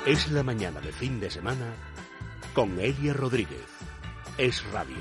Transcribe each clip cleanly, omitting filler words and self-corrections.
Es la mañana de fin de semana con Elia Rodríguez. Es Radio.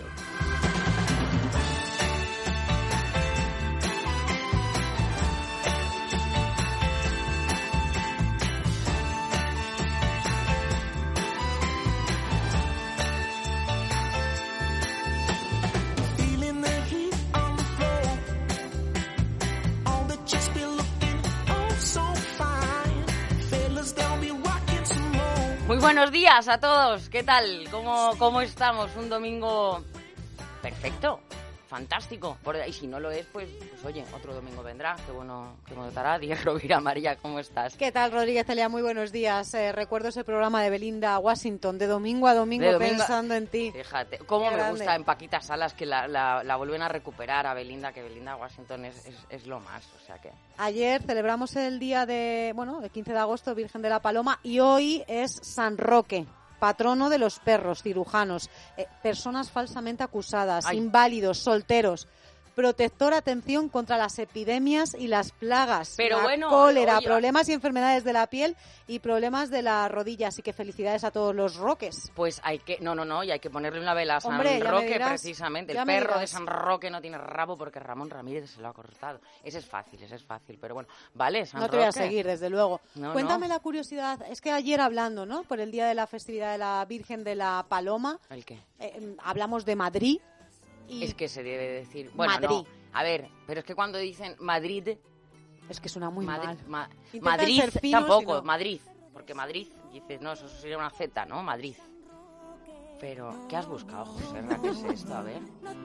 Muy buenos días a todos, ¿qué tal? ¿Cómo estamos? Un domingo perfecto, fantástico. Y si no lo es, pues oye, otro domingo vendrá, qué bueno que me notará. Diego Rovira, María, ¿cómo estás? ¿Qué tal, Rodríguez Celia? Muy buenos días. Recuerdo ese programa de Belinda Washington, de domingo a domingo, pensando en ti. Fíjate, cómo me gusta en Paquita Salas que la vuelven a recuperar a Belinda, que Belinda Washington es lo más, o sea que... Ayer celebramos el día el 15 de agosto, Virgen de la Paloma, y hoy es San Roque, patrono de los perros, cirujanos, personas falsamente acusadas, inválidos, solteros. Protector, atención, contra las epidemias y las plagas, pero cólera, problemas y enfermedades de la piel y problemas de las rodillas. Así que felicidades a todos los roques. Pues hay que ponerle una vela a San Roque, precisamente. El perro de San Roque no tiene rabo porque Ramón Ramírez se lo ha cortado. Ese es fácil, pero bueno, vale, San Roque. No te voy a seguir, desde luego. Cuéntame la curiosidad, es que ayer hablando, ¿no?, por el día de la festividad de la Virgen de la Paloma. ¿El qué? Hablamos de Madrid. Es que se debe decir... Bueno, Madrid. No. A ver, pero es que cuando dicen Madrid... Es que suena muy mal. Madrid tampoco, si no. Madrid. Porque Madrid, dices, no, eso sería una Z, ¿no? Madrid. Pero, ¿qué has buscado, José? ¿Qué es esto? A ver.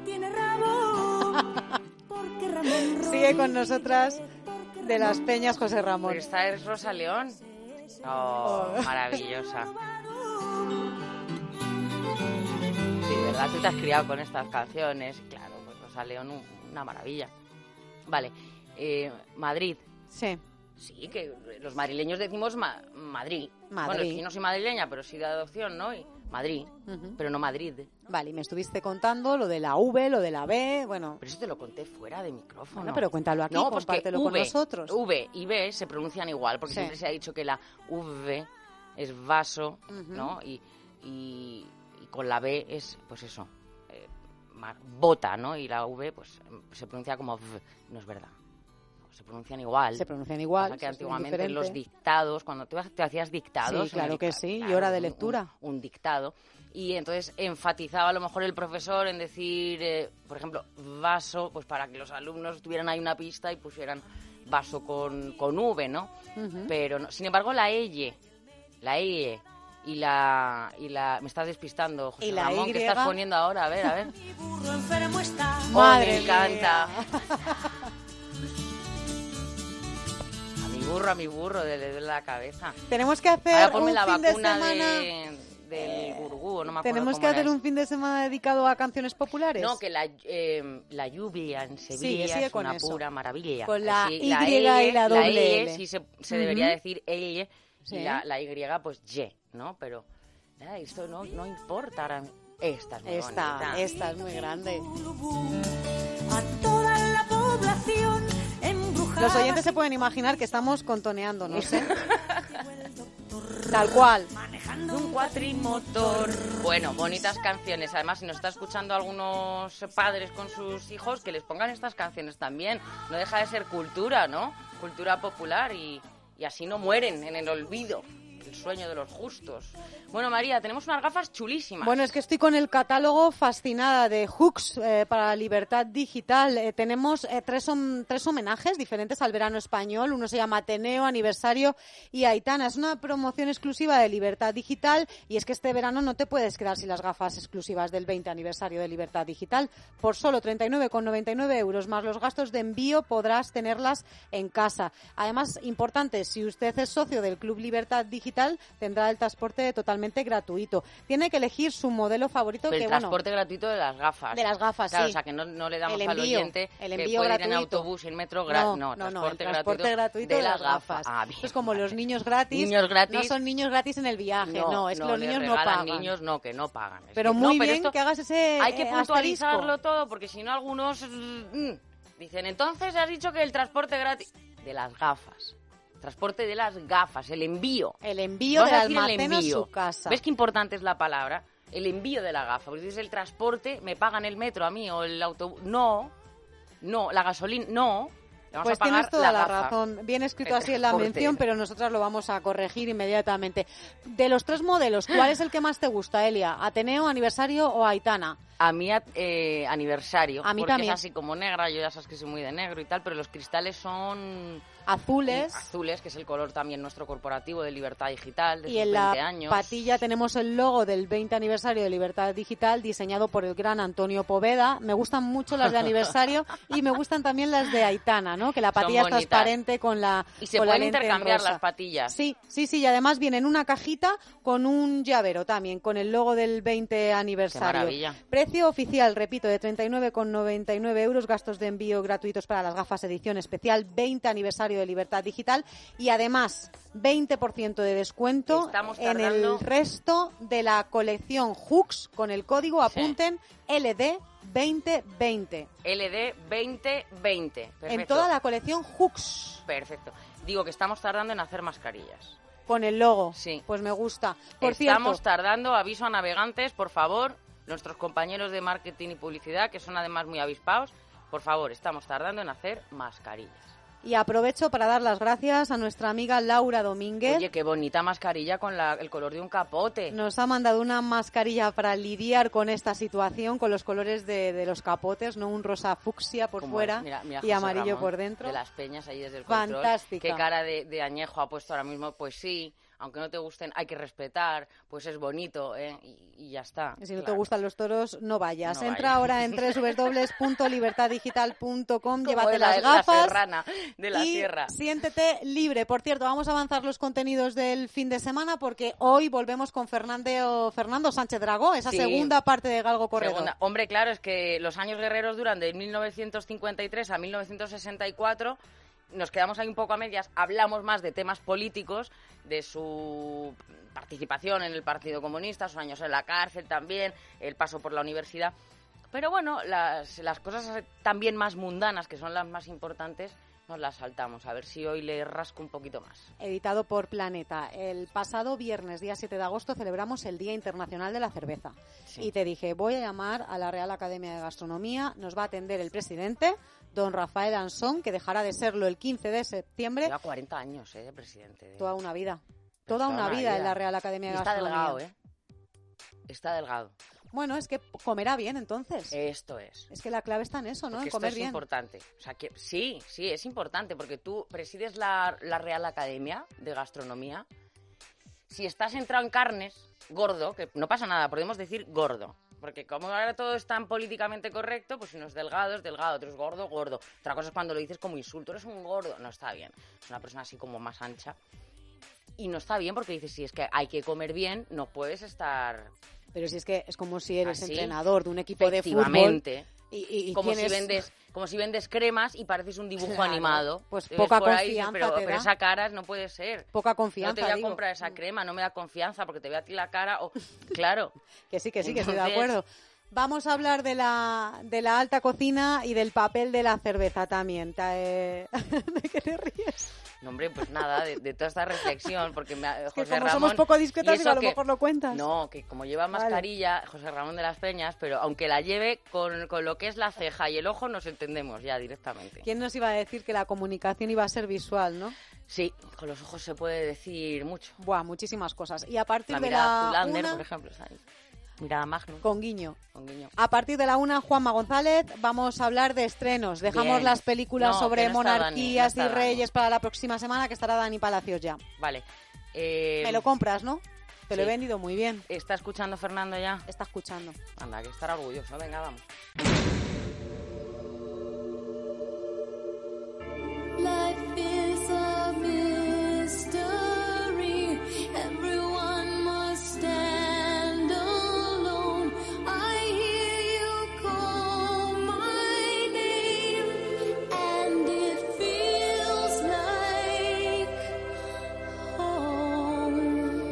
Sigue con nosotras de las Peñas, José Ramón. Pero esta es Rosa León. Oh, maravillosa. Sí, ¿verdad? Tú te has criado con estas canciones. Claro, pues Rosa León, una maravilla. Vale, Madrid. Sí. Sí, que los madrileños decimos Madrid. Bueno, es que no soy madrileña, pero sí de adopción, ¿no? Y Madrid, pero no Madrid. Vale, y me estuviste contando lo de la V, lo de la B, bueno... Pero eso te lo conté fuera de micrófono. Bueno, pero cuéntalo aquí, no, compártelo con nosotros. V y B se pronuncian igual, porque siempre se ha dicho que la V es vaso, ¿no? Y con la B es, pues eso, bota, ¿no? Y la V, pues, se pronuncia como V. No es verdad. Se pronuncian igual. O sea, que antiguamente en los dictados, cuando tú te hacías dictados... Sí, claro que sí, y hora de lectura. Un dictado. Y entonces enfatizaba a lo mejor el profesor en decir, por ejemplo, vaso, pues para que los alumnos tuvieran ahí una pista y pusieran vaso con V, ¿no? Pero, no, sin embargo, la EYE y la me estás despistando, José Ramón, ¿qué estás poniendo ahora? A ver. Mi burro enfermo está. Madre me encanta. A mi burro, de la cabeza. Tenemos que hacer ahora ponme un la fin de vacuna semana... del gurgú, no me acuerdo. ¿Tenemos que hacer un fin de semana dedicado a canciones populares? No, que la lluvia en Sevilla es una pura maravilla. Con la sí, Y y la doble L. Sí se debería decir Y, sí. Y la Y, pues Y, ¿no? Pero esto no importa. Ahora, esta es muy bonita. Esta es muy grande. A toda la población embrujada. Los oyentes se pueden imaginar que estamos contoneando, no sé. Tal cual. Manejando un cuatrimotor. Bueno, bonitas canciones. Además, si nos está escuchando algunos padres con sus hijos, que les pongan estas canciones también. No deja de ser cultura, ¿no? Cultura popular y así no mueren en el olvido. El sueño de los justos. Bueno, María, tenemos unas gafas chulísimas. Bueno, es que estoy con el catálogo fascinada de Hooks para la libertad digital. Tenemos tres homenajes diferentes al verano español. Uno se llama Ateneo, Aniversario y Aitana. Es una promoción exclusiva de Libertad Digital y es que este verano no te puedes quedar sin las gafas exclusivas del 20 aniversario de Libertad Digital. Por solo 39,99 euros más los gastos de envío podrás tenerlas en casa. Además, importante, si usted es socio del Club Libertad Digital, tendrá el transporte totalmente gratuito. Tiene que elegir su modelo favorito. El transporte gratuito de las gafas. De las gafas, claro, sí. O sea, que no le damos el envío, al oyente el que envío puede gratuito. ir en autobús, en metro, transporte gratuito de las gafas. Esto es como los niños gratis. No son niños gratis en el viaje, es que los niños no pagan. Niños que no pagan. Pero muy bien que hagas ese hay que puntualizarlo asterisco. todo, porque si no algunos dicen, entonces has dicho que el transporte gratis de las gafas. Transporte de las gafas, el envío. El envío Vamos del a decir el almacén a envío. su casa. ¿Ves qué importante es la palabra? El envío de la gafa. Porque dices el transporte, me pagan el metro a mí o el autobús. No, la gasolina, no. Le vamos Pues a pagar tienes toda la gafa. razón. Bien escrito El así en la transporte. mención, pero nosotras lo vamos a corregir inmediatamente. De los 3 modelos, ¿cuál es el que más te gusta, Elia? ¿Ateneo, Aniversario o Aitana? A mí aniversario, A mí porque también. es así como negra, yo ya sabes que soy muy de negro y tal, pero los cristales son Azules. azules, que es el color también nuestro corporativo de Libertad Digital, de Y sus en 20 la años. patilla tenemos el logo del 20 aniversario de Libertad Digital, diseñado por el gran Antonio Poveda. Me gustan mucho las de aniversario y me gustan también las de Aitana, ¿no? Que la Son patilla es bonitas. transparente con la Y se con la pueden lente en intercambiar rosa. las patillas. Sí, y además viene en una cajita con un llavero también, con el logo del 20 aniversario. maravilla. Precio oficial, repito, de 39,99 euros, gastos de envío gratuitos para las gafas edición especial 20 aniversario de Libertad Digital y además 20% de descuento Estamos en tardando- el resto de la colección Hooks con el código, Sí. apunten, LD 2020. LD 2020. Perfecto. En toda la colección Hooks. Perfecto. Digo que estamos tardando en hacer mascarillas. Con el logo. Sí. Pues me gusta. Por Estamos cierto, tardando, aviso a navegantes, por favor, nuestros compañeros de marketing y publicidad, que son además muy avispados, por favor, estamos tardando en hacer mascarillas. y aprovecho para dar las gracias a nuestra amiga Laura Domínguez. Oye, qué bonita mascarilla con el color de un capote. Nos ha mandado una mascarilla para lidiar con esta situación, con los colores de los capotes, ¿no? Un rosa fucsia por Como fuera es. Mira, y José amarillo Ramón, por dentro. De las peñas ahí desde el control. Fantástica. Qué cara de añejo ha puesto ahora mismo. Pues sí, aunque no te gusten, hay que respetar, pues es bonito, ¿eh? Y ya está. Y si no te claro. gustan los toros, no vayas. No Entra vayas. ahora en www.libertaddigital.com, Como llévate la las gafas serrana de la y sierra. siéntete libre. Por cierto, vamos a avanzar los contenidos del fin de semana porque hoy volvemos con Fernando Sánchez Dragó, esa Sí. segunda parte de Galgo Corredor. Segunda. Hombre, claro, es que los años guerreros duran de 1953 a 1964. Nos quedamos ahí un poco a medias. Hablamos más de temas políticos, de su participación en el Partido Comunista, sus años en la cárcel también, el paso por la universidad. Pero bueno, las cosas también más mundanas, que son las más importantes, nos las saltamos. A ver si hoy le rasco un poquito más. Editado por Planeta. El pasado viernes, día 7 de agosto, celebramos el Día Internacional de la Cerveza. Sí. Y te dije, voy a llamar a la Real Academia de Gastronomía, nos va a atender el presidente, don Rafael Ansón, que dejará de serlo el 15 de septiembre. Lleva 40 años, de presidente. Toda una vida. Pero Toda una vida en la Real Academia Y de está Gastronomía. delgado, ¿eh? Está delgado. Bueno, es que comerá bien entonces. Esto es. Es que la clave está en eso, ¿no? Porque En comer esto es bien. importante. O sea, que sí, es importante, porque tú presides la Real Academia de Gastronomía. Si estás entrado en carnes, gordo, que no pasa nada, podemos decir gordo. Porque como ahora todo es tan políticamente correcto, pues si uno es delgado, otro es gordo, gordo. Otra cosa es cuando lo dices como insulto, eres un gordo. No está bien. Es una persona así como más ancha. Y no está bien porque dices, si es que hay que comer bien, no puedes estar... Pero si es que es como si eres Así, entrenador de un equipo de fútbol. efectivamente. Y Como tienes... si vendes cremas y pareces un dibujo Claro, animado. pues Te ves poca por ahí, confianza pero, te pero da. esa cara no puede ser. Poca No confianza, te voy a digo. comprar esa crema, no me da confianza porque te veo a ti la cara. Claro. Que sí, que estoy de Entonces- acuerdo. Vamos a hablar de la alta cocina y del papel de la cerveza también. ¿De qué te ríes? No, hombre, pues nada, de toda esta reflexión, porque Que José como Ramón... somos poco discretas, y digo, a lo eso que- mejor lo cuentas. No, que como lleva mascarilla, José Ramón de las Peñas, pero aunque la lleve con lo que es la ceja y el ojo, nos entendemos ya directamente. ¿Quién nos iba a decir que la comunicación iba a ser visual, no? Sí, con los ojos se puede decir mucho. Buah, muchísimas cosas. Y a partir La de mirada la Zulander, una, por ejemplo, ¿sabes? Mirada Magnum, con guiño. con guiño. A partir de la una, Juanma González, vamos a hablar de estrenos. Dejamos Bien. las películas No, sobre que no está Dani, monarquías no y está reyes para la próxima semana, que estará Dani Palacios ya. Vale. Me lo compras, ¿no? Te lo he sí. vendido muy bien. ¿Está escuchando Fernando ya? Está escuchando. Anda, que estará orgulloso. Venga, vamos. Life is a mystery. Everyone must stand alone. I hear you call my name, and it feels like home.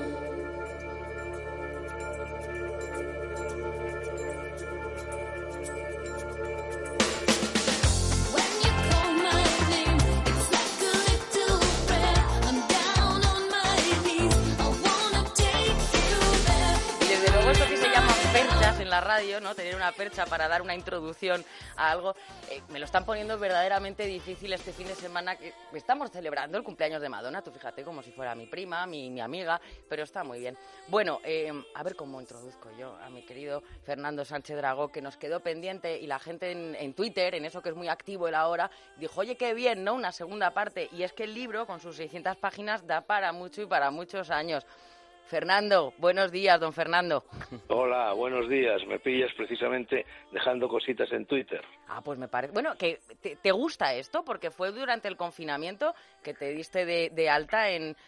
radio, ¿no? Tener una percha para dar una introducción a algo. Me lo están poniendo verdaderamente difícil este fin de semana que estamos celebrando el cumpleaños de Madonna. Tú fíjate, como si fuera mi prima, mi amiga, pero está muy bien. Bueno, a ver cómo introduzco yo a mi querido Fernando Sánchez Dragó, que nos quedó pendiente y la gente en Twitter, en eso que es muy activo él ahora, dijo, oye, qué bien, ¿no? Una segunda parte. Y es que el libro, con sus 600 páginas, da para mucho y para muchos años. Fernando, buenos días, don Fernando. Hola, buenos días. Me pillas precisamente dejando cositas en Twitter. Ah, pues me parece... Bueno, que ¿te gusta esto? Porque fue durante el confinamiento que te diste de alta en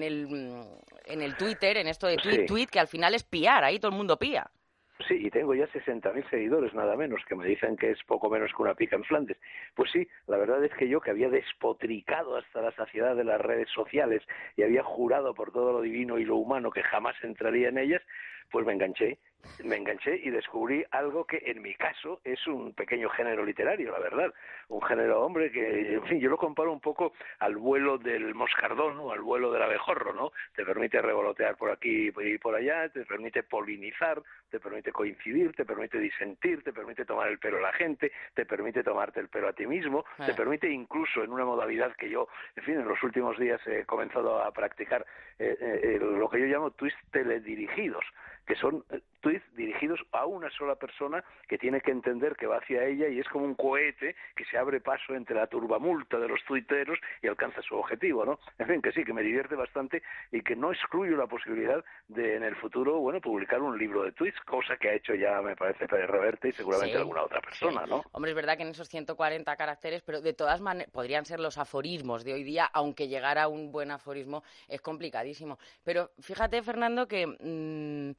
el Twitter, en esto de tweet, que al final es piar, ahí todo el mundo pía. Sí, y tengo ya 60.000 seguidores, nada menos, que me dicen que es poco menos que una pica en Flandes. Pues sí, la verdad es que yo, que había despotricado hasta la saciedad de las redes sociales y había jurado por todo lo divino y lo humano que jamás entraría en ellas, pues me enganché y descubrí algo que en mi caso es un pequeño género literario, la verdad. Un género, hombre, que, en fin, yo lo comparo un poco al vuelo del moscardón o al vuelo del abejorro, ¿no? Te permite revolotear por aquí y por allá, te permite polinizar, te permite coincidir, te permite disentir, te permite tomar el pelo a la gente, te permite tomarte el pelo a ti mismo, te permite incluso en una modalidad que yo, en fin, en los últimos días he comenzado a practicar, lo que yo llamo tweets teledirigidos, que son tweets dirigidos a una sola persona que tiene que entender que va hacia ella y es como un cohete que se abre paso entre la turbamulta de los tuiteros y alcanza su objetivo, ¿no? En fin, que sí, que me divierte bastante y que no excluyo la posibilidad de en el futuro, bueno, publicar un libro de tweets, cosa que ha hecho ya, me parece, Pérez Reverte y seguramente alguna otra persona, ¿no? Hombre, es verdad que en esos 140 caracteres, pero de todas maneras podrían ser los aforismos de hoy día, aunque llegar a un buen aforismo es complicadísimo. Pero fíjate, Fernando, que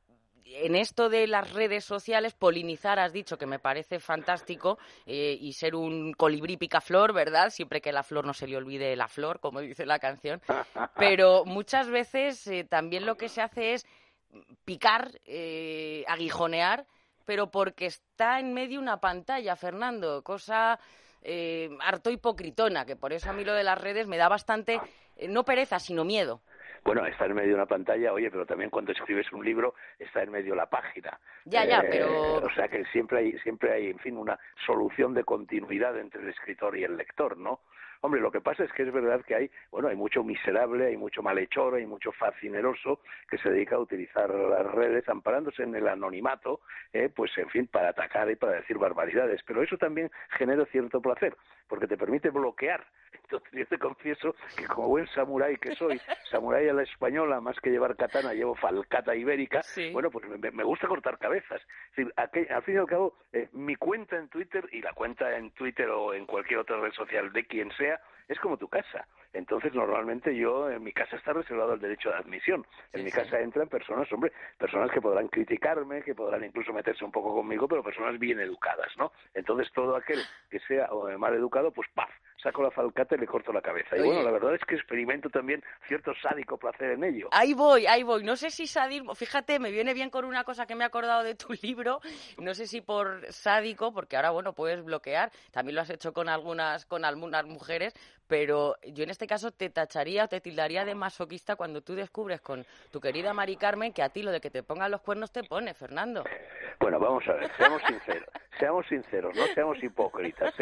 en esto de las redes sociales, polinizar, has dicho, que me parece fantástico, y ser un colibrí picaflor, ¿verdad? Siempre que la flor no se le olvide la flor, como dice la canción. Pero muchas veces también lo que se hace es picar, aguijonear, pero porque está en medio una pantalla, Fernando, cosa harto hipocritona, que por eso a mí lo de las redes me da bastante, no pereza, sino miedo. Bueno, está en medio de una pantalla, oye, pero también cuando escribes un libro está en medio de la página. Ya, pero... O sea que siempre hay, en fin, una solución de continuidad entre el escritor y el lector, ¿no? Hombre, lo que pasa es que es verdad que hay mucho miserable, hay mucho malhechor, hay mucho facineroso que se dedica a utilizar las redes amparándose en el anonimato, pues en fin, para atacar y para decir barbaridades. Pero eso también genera cierto placer, porque te permite bloquear. Entonces yo te confieso que como buen samurái que soy, samurái a la española, más que llevar katana, llevo falcata ibérica, bueno, pues me gusta cortar cabezas. Es decir, al fin y al cabo, mi cuenta en Twitter y la cuenta en Twitter o en cualquier otra red social de quien sea, es como tu casa. Entonces, normalmente en mi casa está reservado el derecho de admisión. En mi casa entran personas que podrán criticarme, que podrán incluso meterse un poco conmigo, pero personas bien educadas, ¿no? Entonces, todo aquel que sea mal educado, pues ¡paf!, saco la falcata y le corto la cabeza. Y bueno, la verdad es que experimento también cierto sádico placer en ello. Ahí voy. No sé si sadismo, fíjate, me viene bien con una cosa que me he acordado de tu libro, no sé si por sádico, porque ahora, bueno, puedes bloquear, también lo has hecho con algunas mujeres, pero yo en este caso te tacharía o te tildaría de masoquista cuando tú descubres con tu querida Mari Carmen que a ti lo de que te pongan los cuernos te pone, Fernando. Bueno, vamos a ver, seamos sinceros, no seamos hipócritas,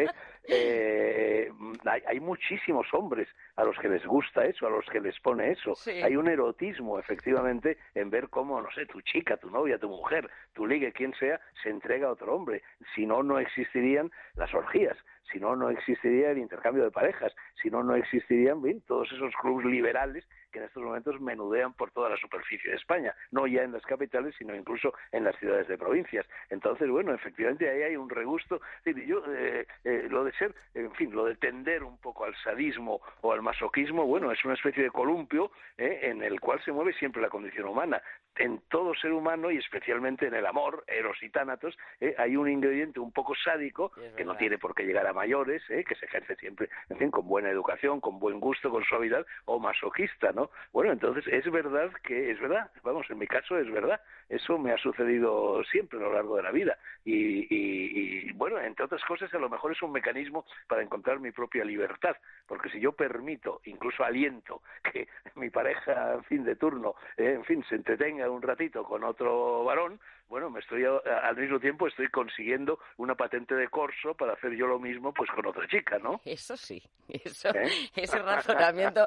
hay muchísimos hombres a los que les gusta eso, a los que les pone eso. Sí. Hay un erotismo, efectivamente, en ver cómo, no sé, tu chica, tu novia, tu mujer, tu ligue, quien sea, se entrega a otro hombre. Si no, no existirían las orgías. Si no, no existiría el intercambio de parejas. Si no, no existirían bien todos esos clubes liberales que en estos momentos menudean por toda la superficie de España, no ya en las capitales, sino incluso en las ciudades de provincias. Entonces, bueno, efectivamente ahí hay un regusto. Yo, lo de ser, en fin, lo de tender un poco al sadismo o al masoquismo, bueno, es una especie de columpio en el cual se mueve siempre la condición humana. En todo ser humano y especialmente en el amor, eros y tánatos, hay un ingrediente un poco sádico que no tiene por qué llegar a mayores, que se ejerce siempre, en fin, con buena educación, con buen gusto, con suavidad, o masoquista, ¿no? Bueno, entonces es verdad, vamos, en mi caso es verdad, eso me ha sucedido siempre a lo largo de la vida y bueno, entre otras cosas a lo mejor es un mecanismo para encontrar mi propia libertad, porque si yo permito, incluso aliento que mi pareja, en fin, de turno, en fin, se entretenga un ratito con otro varón, bueno, me estoy al mismo tiempo estoy consiguiendo una patente de corso para hacer yo lo mismo pues con otra chica, ¿no? Eso sí, eso, ¿Eh? ese razonamiento,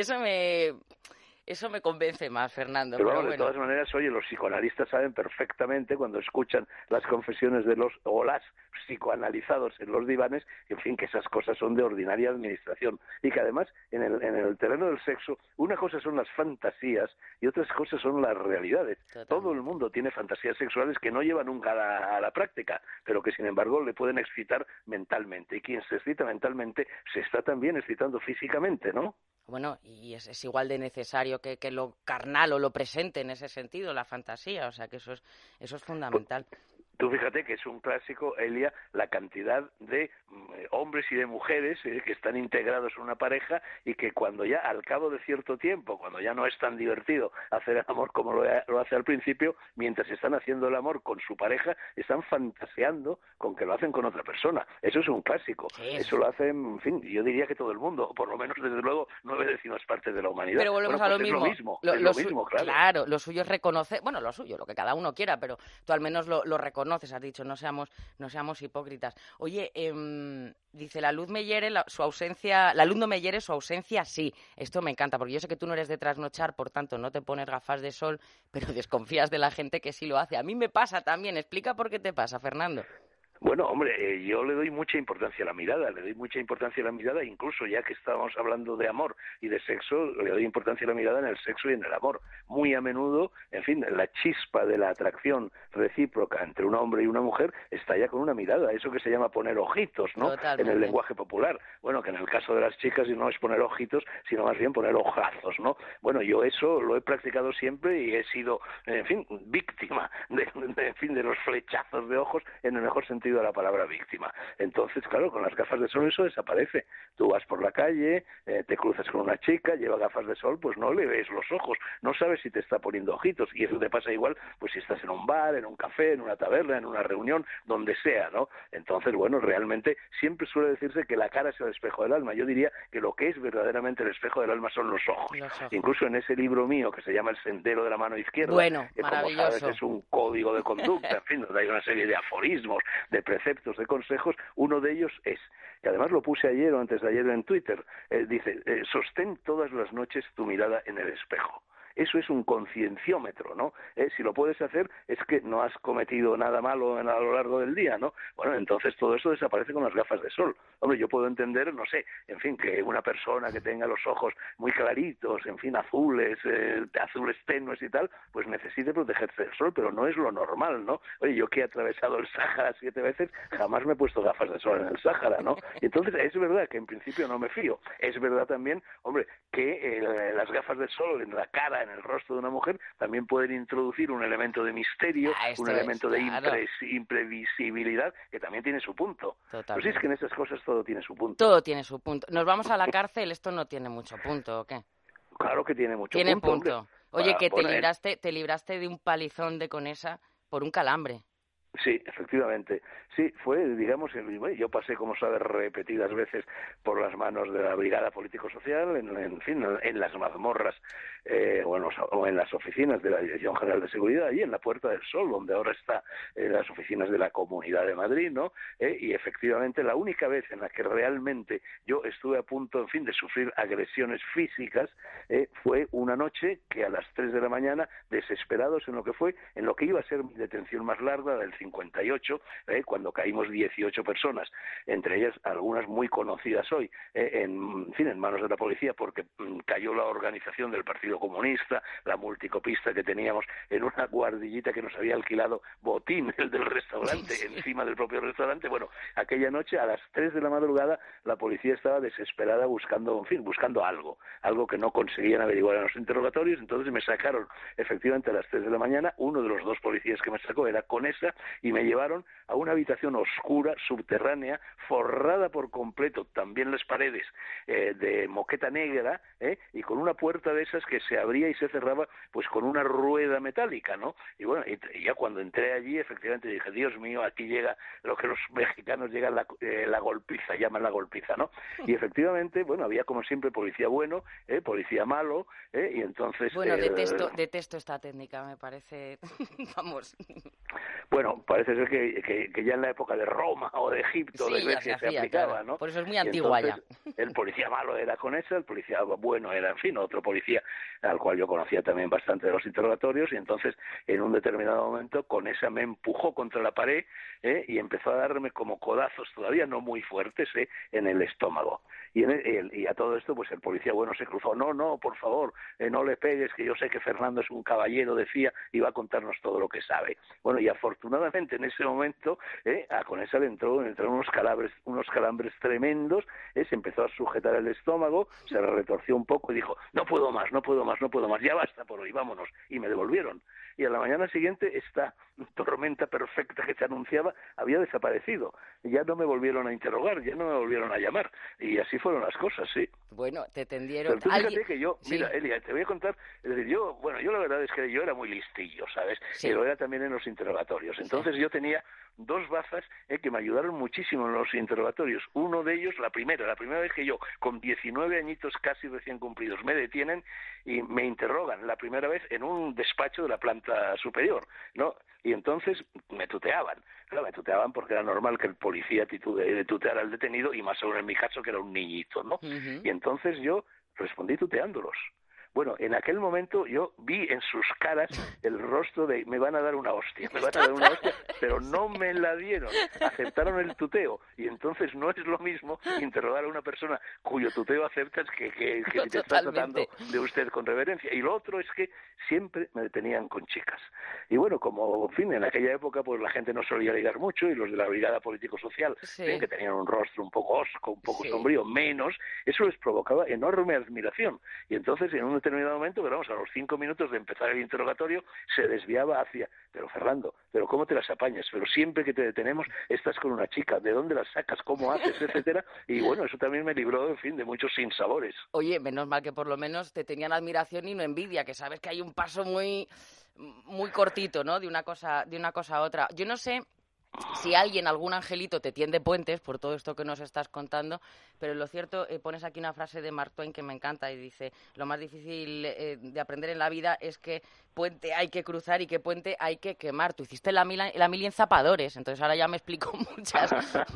eso me convence más, Fernando. Pero Pero vamos, de bueno, todas maneras, oye, los psicoanalistas saben perfectamente cuando escuchan las confesiones de los o las psicoanalizados en los divanes, en fin, que esas cosas son de ordinaria administración y que además en el terreno del sexo una cosa son las fantasías y otras cosas son las realidades. Totalmente. Todo el mundo tiene fantasías sexuales que no llevan nunca a la práctica, pero que sin embargo le pueden excitar mentalmente y quien se excita mentalmente se está también excitando físicamente, ¿no? bueno, y es igual de necesario que lo carnal o lo presente en ese sentido, la fantasía, o sea que eso es fundamental. Tú fíjate que es un clásico, Elia, la cantidad de hombres y de mujeres que están integrados en una pareja y que cuando ya, al cabo de cierto tiempo, cuando ya no es tan divertido hacer el amor como lo hace al principio, mientras están haciendo el amor con su pareja, están fantaseando con que lo hacen con otra persona. Eso es un clásico. Sí, eso lo hacen, en fin, yo diría que todo el mundo, o por lo menos, desde luego, 9/10 de la humanidad. Pero volvemos a lo mismo. Es lo mismo, claro. Claro, lo suyo es reconocer, bueno, lo suyo, lo que cada uno quiera, pero tú al menos lo reconoces, has dicho, no seamos hipócritas. Oye, dice la luz Mellere, su ausencia sí. Esto me encanta, porque yo sé que tú no eres de trasnochar, por tanto no te pones gafas de sol, pero desconfías de la gente que sí lo hace. A mí me pasa también. Explica por qué te pasa, Fernando. Bueno, hombre, yo le doy mucha importancia a la mirada, incluso ya que estábamos hablando de amor y de sexo, le doy importancia a la mirada en el sexo y en el amor. Muy a menudo, en fin, la chispa de la atracción recíproca entre un hombre y una mujer está ya con una mirada, eso que se llama poner ojitos, ¿no? Totalmente. En el lenguaje popular. Bueno, que en el caso de las chicas no es poner ojitos, sino más bien poner ojazos, ¿no? Bueno, yo eso lo he practicado siempre y he sido, en fin, víctima de los flechazos de ojos en el mejor sentido de la palabra víctima. Entonces, claro, con las gafas de sol eso desaparece. Tú vas por la calle, te cruzas con una chica, lleva gafas de sol, pues no le ves los ojos, no sabes si te está poniendo ojitos, y eso te pasa igual, pues si estás en un bar, en un café, en una taberna, en una reunión, donde sea, ¿no? Entonces, bueno, realmente siempre suele decirse que la cara es el espejo del alma. Yo diría que lo que es verdaderamente el espejo del alma son los ojos. Incluso en ese libro mío que se llama El sendero de la mano izquierda, bueno, que como maravilloso. sabes es un código de conducta, en fin, donde hay una serie de aforismos, de preceptos, de consejos, uno de ellos es, que además lo puse ayer o antes de ayer en Twitter, dice, sostén todas las noches tu mirada en el espejo. Eso es un concienciómetro, ¿no? Si lo puedes hacer es que no has cometido nada malo a lo largo del día, ¿no? Bueno, entonces todo eso desaparece con las gafas de sol. Hombre, yo puedo entender, no sé, en fin, que una persona que tenga los ojos muy claritos, en fin, azules tenues y tal, pues necesite protegerse del sol, pero no es lo normal, ¿no? Oye, yo que he atravesado el Sáhara 7 veces, jamás me he puesto gafas de sol en el Sáhara, ¿no? Y entonces es verdad que en principio no me fío. Es verdad también, hombre, que las gafas de sol en la cara, en el rostro de una mujer, también pueden introducir un elemento de misterio, un elemento de imprevisibilidad, que también tiene su punto. Totalmente. Pues sí, es que en esas cosas todo tiene su punto. Todo tiene su punto. ¿Nos vamos a la cárcel? Esto no tiene mucho punto, ¿o qué? Claro que tiene mucho Tiene punto. punto. Hombre. Oye, Para que poner... te libraste de un palizón de Conesa por un calambre. Sí, efectivamente. Sí, fue, digamos, yo pasé, como sabes, repetidas veces por las manos de la Brigada Político-Social, en fin, en las mazmorras o en las oficinas de la Dirección General de Seguridad, y en la Puerta del Sol, donde ahora están las oficinas de la Comunidad de Madrid, ¿no? Y efectivamente la única vez en la que realmente yo estuve a punto, en fin, de sufrir agresiones físicas fue una noche que a las 3 de la mañana, desesperados en lo que iba a ser mi detención más larga del 58, cuando caímos 18 personas, entre ellas algunas muy conocidas hoy, en manos de la policía, porque cayó la organización del Partido Comunista, la multicopista que teníamos en una guardillita que nos había alquilado Botín, el del restaurante, encima del propio restaurante. Bueno, aquella noche a las 3 de la madrugada la policía estaba desesperada buscando algo que no conseguían averiguar en los interrogatorios. Entonces me sacaron efectivamente a las 3 de la mañana. Uno de los dos policías que me sacó era Conesa, y me llevaron a una habitación oscura, subterránea, forrada por completo, también las paredes, de moqueta negra, y con una puerta de esas que se abría y se cerraba pues con una rueda metálica, ¿no? Y bueno, y ya cuando entré allí, efectivamente dije, Dios mío, aquí llega lo que los mexicanos llaman la golpiza, ¿no? Y efectivamente, bueno, había como siempre policía bueno, policía malo, y entonces... Bueno, detesto esta técnica, me parece, vamos... Bueno, parece ser que ya en la época de Roma o de Egipto, sí, de Grecia, se aplicaba, claro. ¿no? Por eso es muy antigua ya. El policía malo era con esa, el policía bueno era, en fin, otro policía al cual yo conocía también bastante de los interrogatorios, y entonces en un determinado momento con esa me empujó contra la pared, y empezó a darme como codazos todavía no muy fuertes, en el estómago. Y a todo esto pues el policía bueno se cruzó, no, por favor, no le pegues, que yo sé que Fernando es un caballero, decía, y va a contarnos todo lo que sabe. Bueno, y afortunadamente en ese momento a Conesa le entraron unos calambres tremendos, se empezó a sujetar el estómago, se retorció un poco y dijo, no puedo más, ya basta por hoy, vámonos, y me devolvieron. Y a la mañana siguiente esta tormenta perfecta que se anunciaba había desaparecido. Ya no me volvieron a interrogar, ya no me volvieron a llamar. Y así fueron las cosas, sí. Bueno, te tendieron... Pero tú fíjate que yo, mira, Elia, te voy a contar, es decir, yo la verdad es que yo era muy listillo, ¿sabes? Sí. Y lo era también en los interrogatorios. Entonces yo tenía dos bazas que me ayudaron muchísimo en los interrogatorios. Uno de ellos, la primera vez que yo, con 19 añitos casi recién cumplidos, me detienen y me interrogan la primera vez en un despacho de la planta superior, ¿no? Y entonces me tuteaban. Claro, me tuteaban porque era normal que el policía tuteara al detenido, y más aún en mi caso que era un niñito, ¿no? Uh-huh. Y entonces yo respondí tuteándolos. Bueno, en aquel momento yo vi en sus caras el rostro de me van a dar una hostia, pero no me la dieron, aceptaron el tuteo, y entonces no es lo mismo interrogar a una persona cuyo tuteo aceptas que si te está tratando de usted con reverencia. Y lo otro es que siempre me detenían con chicas. Y bueno, como, en fin, en aquella época pues la gente no solía ligar mucho, y los de la brigada político-social, que tenían un rostro un poco hosco, un poco sombrío, menos, eso les provocaba enorme admiración. Y entonces en un determinado momento, pero vamos, a los 5 minutos de empezar el interrogatorio, se desviaba hacia, pero Fernando, pero ¿cómo te las apañas? Pero siempre que te detenemos estás con una chica, ¿de dónde las sacas? ¿Cómo haces? Etcétera. Y bueno, eso también me libró, en fin, de muchos sinsabores. Oye, menos mal que por lo menos te tenían admiración y no envidia, que sabes que hay un paso muy cortito, ¿no? De una cosa a otra. Yo no sé si algún angelito te tiende puentes por todo esto que nos estás contando, pero lo cierto, pones aquí una frase de Mark Twain que me encanta y dice, lo más difícil de aprender en la vida es que puente hay que cruzar y que puente hay que quemar. Tú hiciste la mili en Zapadores, entonces ahora ya me explico muchas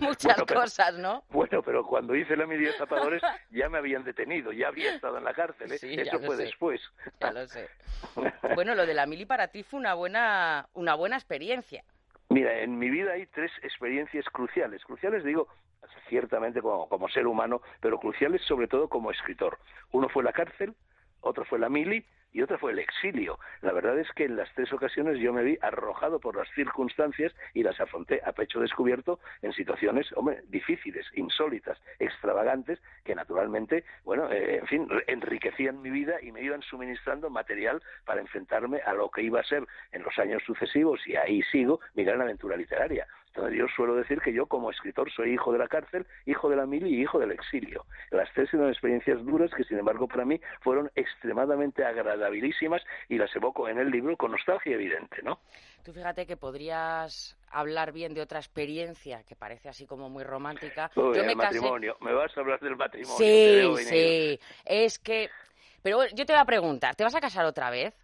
cosas, ¿no? Bueno, pero cuando hice la mili en Zapadores ya me habían detenido, ya había estado en la cárcel, ¿eh? Sí, eso fue después. Ya lo sé. Bueno, lo de la mili para ti fue una buena experiencia. Mira, en mi vida hay 3 experiencias cruciales. Cruciales, digo, ciertamente como ser humano, pero cruciales sobre todo como escritor. Uno fue la cárcel, otro fue la mili y otra fue el exilio. La verdad es que en las 3 ocasiones yo me vi arrojado por las circunstancias y las afronté a pecho descubierto en situaciones, difíciles, insólitas, extravagantes, que naturalmente, en fin, enriquecían mi vida y me iban suministrando material para enfrentarme a lo que iba a ser en los años sucesivos, y ahí sigo, mi gran aventura literaria. Entonces yo suelo decir que yo como escritor soy hijo de la cárcel, hijo de la mili y hijo del exilio. Las 3 eran experiencias duras que sin embargo para mí fueron extremadamente agradabilísimas, y las evoco en el libro con nostalgia evidente, ¿no? Tú fíjate que podrías hablar bien de otra experiencia que parece así como muy romántica. Uy, yo me matrimonio, me vas a hablar del matrimonio. Sí, es que... Pero bueno, yo te voy a preguntar, ¿te vas a casar otra vez?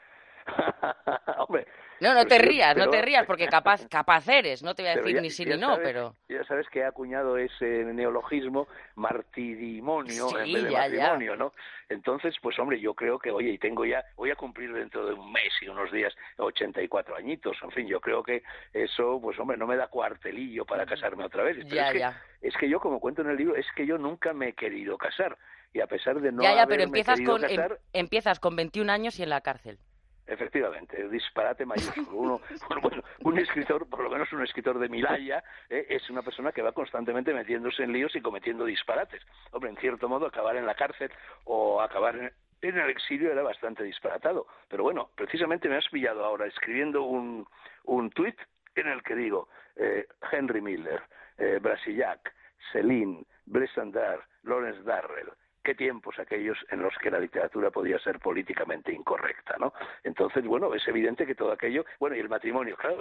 Hombre... No te rías, porque capaz eres, no te voy a decir ni sí ni no, pero... Ya sabes que he acuñado ese neologismo, martirimonio, sí, en vez de matrimonio, ¿no? Entonces, pues hombre, yo creo que, oye, voy a cumplir dentro de un mes y unos días 84 añitos, en fin, yo creo que eso, pues hombre, no me da cuartelillo para casarme otra vez. Pero es que yo, como cuento en el libro, es que yo nunca me he querido casar, y a pesar de no haberme querido casar... empiezas con 21 años y en la cárcel. Efectivamente, disparate mayúsculo. Un escritor, por lo menos un escritor de Milaya, es una persona que va constantemente metiéndose en líos y cometiendo disparates. Hombre, en cierto modo, acabar en la cárcel o acabar en el exilio era bastante disparatado. Pero bueno, precisamente me has pillado ahora escribiendo un tuit en el que digo Henry Miller, Brasillac, Céline, Blaise Cendrars, Lawrence Darrell. Qué tiempos aquellos en los que la literatura podía ser políticamente incorrecta, ¿no? Entonces, bueno, es evidente que todo aquello... Bueno, y el matrimonio, claro,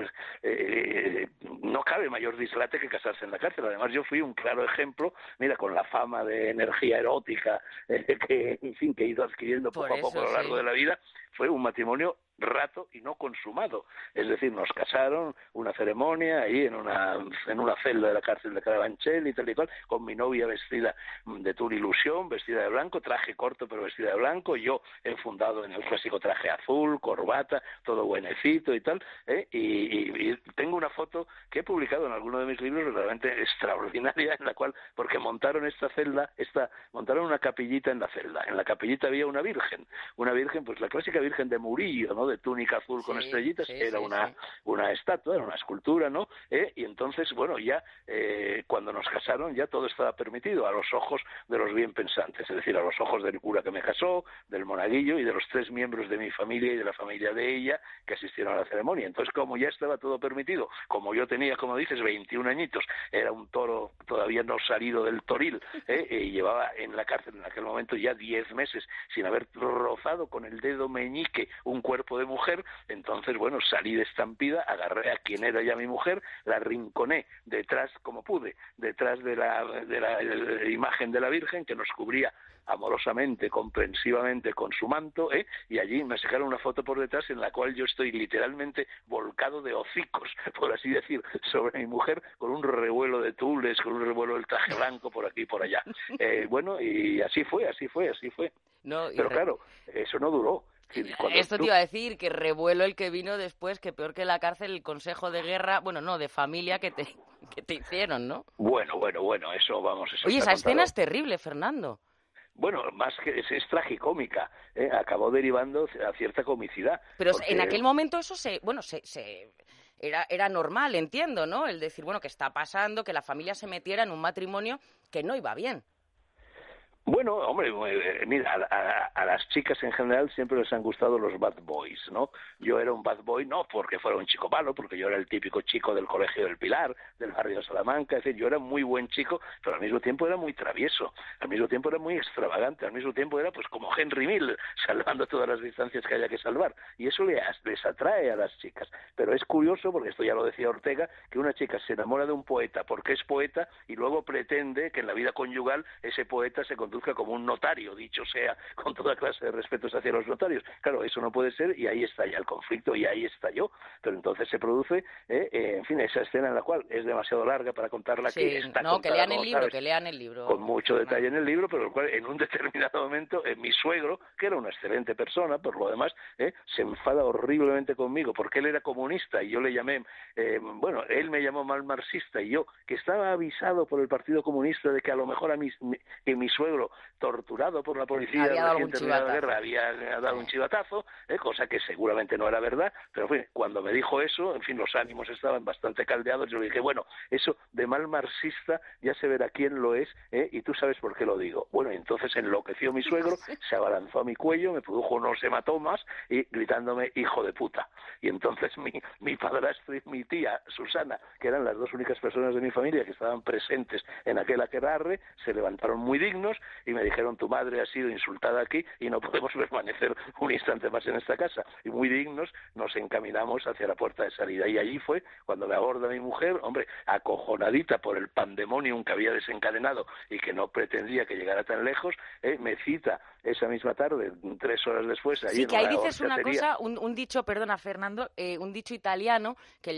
no cabe mayor dislate que casarse en la cárcel. Además, yo fui un claro ejemplo, mira, con la fama de energía erótica que, en fin, que he ido adquiriendo poco a poco a lo largo de la vida, fue un matrimonio rato y no consumado. Es decir, nos casaron, una ceremonia ahí en una celda de la cárcel de Carabanchel y tal y cual, con mi novia vestida de tul ilusión, vestida de blanco, traje corto pero vestida de blanco, yo enfundado en el clásico traje azul, corbata, todo buenecito y tal, y tengo una foto que he publicado en alguno de mis libros realmente extraordinaria, en la cual, porque montaron montaron una capillita en la celda. En la capillita había una virgen, pues la clásica Virgen de Murillo, ¿no?, de túnica azul con estrellitas, era una estatua, era una escultura, ¿no? Y entonces, bueno, ya cuando nos casaron ya todo estaba permitido a los ojos de los bien pensantes, es decir, a los ojos del cura que me casó, del monaguillo y de los 3 miembros de mi familia y de la familia de ella que asistieron a la ceremonia. Entonces, como ya estaba todo permitido, como yo tenía, como dices, 21 añitos, era un toro todavía no salido del toril, y llevaba en la cárcel en aquel momento ya 10 meses sin haber rozado con el dedo meñique un cuerpo de mujer, entonces, bueno, salí de estampida, agarré a quien era ya mi mujer, la rinconé detrás, como pude, detrás de la imagen de la Virgen, que nos cubría amorosamente, comprensivamente con su manto, y allí me sacaron una foto por detrás en la cual yo estoy literalmente volcado de hocicos, por así decir, sobre mi mujer, con un revuelo de tules, con un revuelo del traje blanco por aquí y por allá. Bueno, y así fue. No, pero claro, eso no duró. Esto te iba a decir, que revuelo el que vino después, que peor que la cárcel, el consejo de guerra, bueno, no, de familia que te hicieron, ¿no? Bueno, eso, vamos... Eso Oye, está esa escena contado. es terrible, Fernando. Bueno, más que es tragicómica, acabó derivando a cierta comicidad. Pero porque... en aquel momento eso era normal, entiendo, ¿no? El decir, bueno, que está pasando, que la familia se metiera en un matrimonio que no iba bien. Bueno, hombre, mira, a las chicas en general siempre les han gustado los bad boys, ¿no? Yo era un bad boy no porque fuera un chico malo, porque yo era el típico chico del Colegio del Pilar, del barrio de Salamanca, es decir, yo era muy buen chico, pero al mismo tiempo era muy travieso, al mismo tiempo era muy extravagante, al mismo tiempo era pues como Henry Miller, salvando todas las distancias que haya que salvar, y eso les atrae a las chicas. Pero es curioso, porque esto ya lo decía Ortega, que una chica se enamora de un poeta porque es poeta y luego pretende que en la vida conyugal ese poeta se conduzca como un notario, dicho sea con toda clase de respetos hacia los notarios. Claro, eso no puede ser, y ahí está ya el conflicto y ahí estalló. Pero entonces se produce, en fin, esa escena en la cual es demasiado larga para contarla aquí. Está no, contada, que lean el libro. Con mucho detalle en el libro, pero el cual en un determinado momento mi suegro, que era una excelente persona, por lo demás, se enfada horriblemente conmigo porque él era comunista y yo le llamé, él me llamó mal marxista y yo, que estaba avisado por el Partido Comunista de que a lo mejor mi suegro, torturado por la policía recién terminada la guerra, había dado un chivatazo, cosa que seguramente no era verdad, pero en fin, cuando me dijo eso, en fin, los ánimos estaban bastante caldeados, yo le dije, bueno, eso de mal marxista ya se verá quién lo es, y tú sabes por qué lo digo. Bueno, entonces enloqueció mi suegro, se abalanzó a mi cuello, me produjo unos hematomas y gritándome hijo de puta. Y entonces mi padrastro y mi tía Susana, que eran las 2 únicas personas de mi familia que estaban presentes en aquel aquelarre, se levantaron muy dignos y me dijeron, tu madre ha sido insultada aquí y no podemos permanecer un instante más en esta casa. Y muy dignos nos encaminamos hacia la puerta de salida. Y allí fue cuando me aborda mi mujer, hombre, acojonadita por el pandemonium que había desencadenado y que no pretendía que llegara tan lejos, me cita esa misma tarde, 3 horas después. Ahí sí, que ahí dices horchatería. una cosa, un dicho, perdona Fernando, un dicho italiano,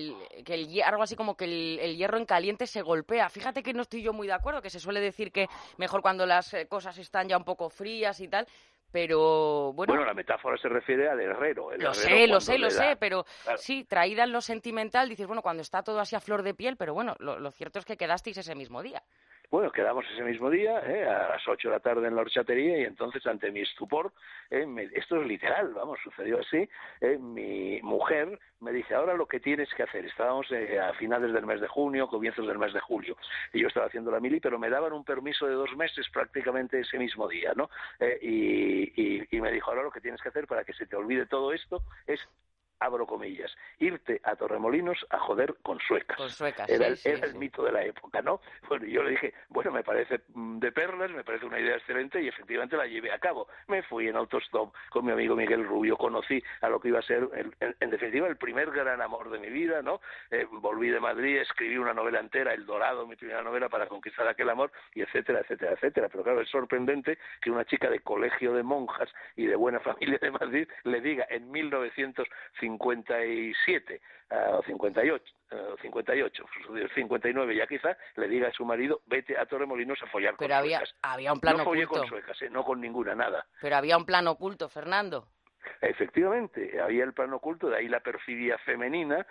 algo así como que el hierro en caliente se golpea. Fíjate que no estoy yo muy de acuerdo, que se suele decir que mejor cuando las cosas están ya un poco frías y tal, pero bueno... Bueno, la metáfora se refiere al herrero. Lo sé, pero claro, sí, traída en lo sentimental, dices, bueno, cuando está todo así a flor de piel, pero bueno, lo cierto es que quedasteis ese mismo día. Bueno, quedamos ese mismo día, a las 8 de la tarde en la horchatería, y entonces, ante mi estupor, esto es literal, vamos, sucedió así, mi mujer me dice, ahora lo que tienes que hacer, estábamos a finales del mes de junio, comienzos del mes de julio, y yo estaba haciendo la mili, pero me daban un permiso de 2 meses prácticamente ese mismo día, ¿no? Y me dijo, ahora lo que tienes que hacer para que se te olvide todo esto es abro comillas, irte a Torremolinos a joder con suecas. Con suecas, Era sí, el mito de la época, ¿no? Bueno, yo le dije, bueno, me parece de perlas, me parece una idea excelente y efectivamente la llevé a cabo. Me fui en autostop con mi amigo Miguel Rubio, conocí a lo que iba a ser, en definitiva, el primer gran amor de mi vida, ¿no? Volví de Madrid, escribí una novela entera, El Dorado, mi primera novela para conquistar aquel amor, y etcétera, etcétera, etcétera. Pero claro, es sorprendente que una chica de colegio de monjas y de buena familia de Madrid le diga en 1957 o 58, 59 ya quizá, le diga a su marido, vete a Torremolinos a follar Pero con suecas. había un plan no follé oculto. con suecas, no con ninguna, nada. Pero había un plan oculto, Fernando. Efectivamente, había el plan oculto, de ahí la perfidia femenina,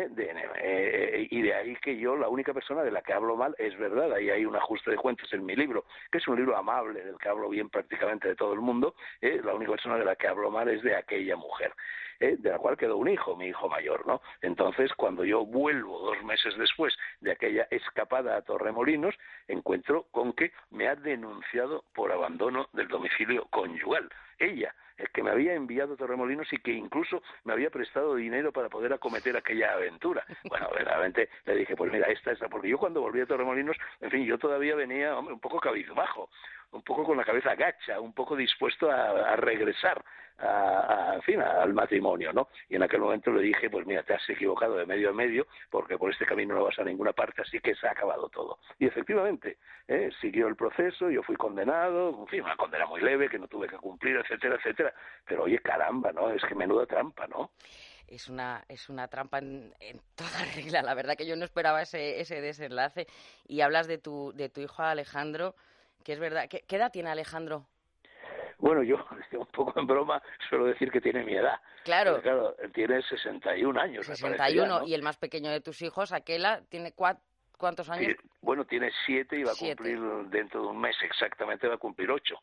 y de ahí que yo, la única persona de la que hablo mal, es verdad, ahí hay un ajuste de cuentas en mi libro, que es un libro amable, del que hablo bien prácticamente de todo el mundo, la única persona de la que hablo mal es de aquella mujer, de la cual quedó un hijo, mi hijo mayor, ¿no? Entonces, cuando yo vuelvo 2 meses después de aquella escapada a Torremolinos, encuentro con que me ha denunciado por abandono del domicilio conyugal. Ella, el que me había enviado a Torremolinos y que incluso me había prestado dinero para poder acometer aquella aventura. Bueno, verdaderamente le dije, pues mira, esta, porque yo cuando volví a Torremolinos, en fin, yo todavía venía, hombre, un poco cabizbajo, un poco con la cabeza gacha, un poco dispuesto a regresar en fin, al matrimonio, ¿no? Y en aquel momento le dije, pues mira, te has equivocado de medio a medio, porque por este camino no vas a ninguna parte, así que se ha acabado todo. Y efectivamente, siguió el proceso, yo fui condenado, en fin, una condena muy leve que no tuve que cumplir, etcétera, etcétera. Pero oye, caramba, ¿no? Es que menuda trampa, ¿no? Es una trampa en toda regla. La verdad que yo no esperaba ese desenlace. Y hablas de tu hijo Alejandro, que es verdad. ¿Qué edad tiene Alejandro? Bueno, yo un poco en broma suelo decir que tiene mi edad. Claro. Porque, claro, él tiene 61 años. 61, ya, ¿no? Y el más pequeño de tus hijos, Aquela, tiene ¿cuántos años? Bueno, tiene 7 y va a 7. cumplir dentro de un mes exactamente, va a cumplir 8.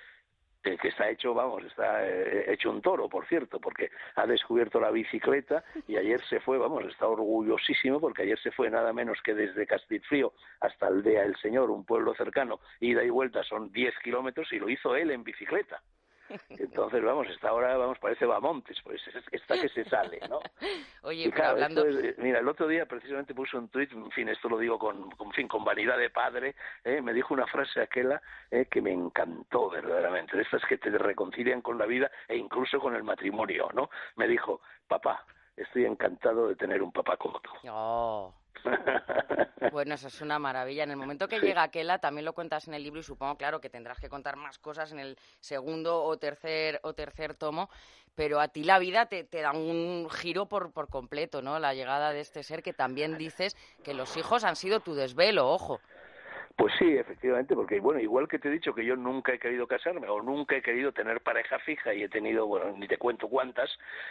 Que está hecho, está hecho un toro, por cierto, porque ha descubierto la bicicleta y ayer se fue, está orgullosísimo porque ayer se fue nada menos que desde Castilfrío hasta Aldea El Señor, un pueblo cercano, ida y vuelta son 10 kilómetros y lo hizo él en bicicleta. Entonces, esta ahora, parece Bamontes, pues está que se sale, ¿no? Oye, y claro, hablando... mira, el otro día precisamente puse un tuit, en fin, esto lo digo con vanidad de padre, me dijo una frase aquella que me encantó verdaderamente, de estas que te reconcilian con la vida e incluso con el matrimonio, ¿no? Me dijo, papá, estoy encantado de tener un papá como tú. Oh. Bueno, eso es una maravilla. En el momento que llega Aquela, también lo cuentas en el libro y supongo, claro, que tendrás que contar más cosas en el segundo o tercer tomo, pero a ti la vida te da un giro por completo, ¿no? La llegada de este ser que también dices que los hijos han sido tu desvelo, ojo. Pues sí, efectivamente, porque bueno, igual que te he dicho que yo nunca he querido casarme o nunca he querido tener pareja fija y he tenido, ni te cuento cuántas,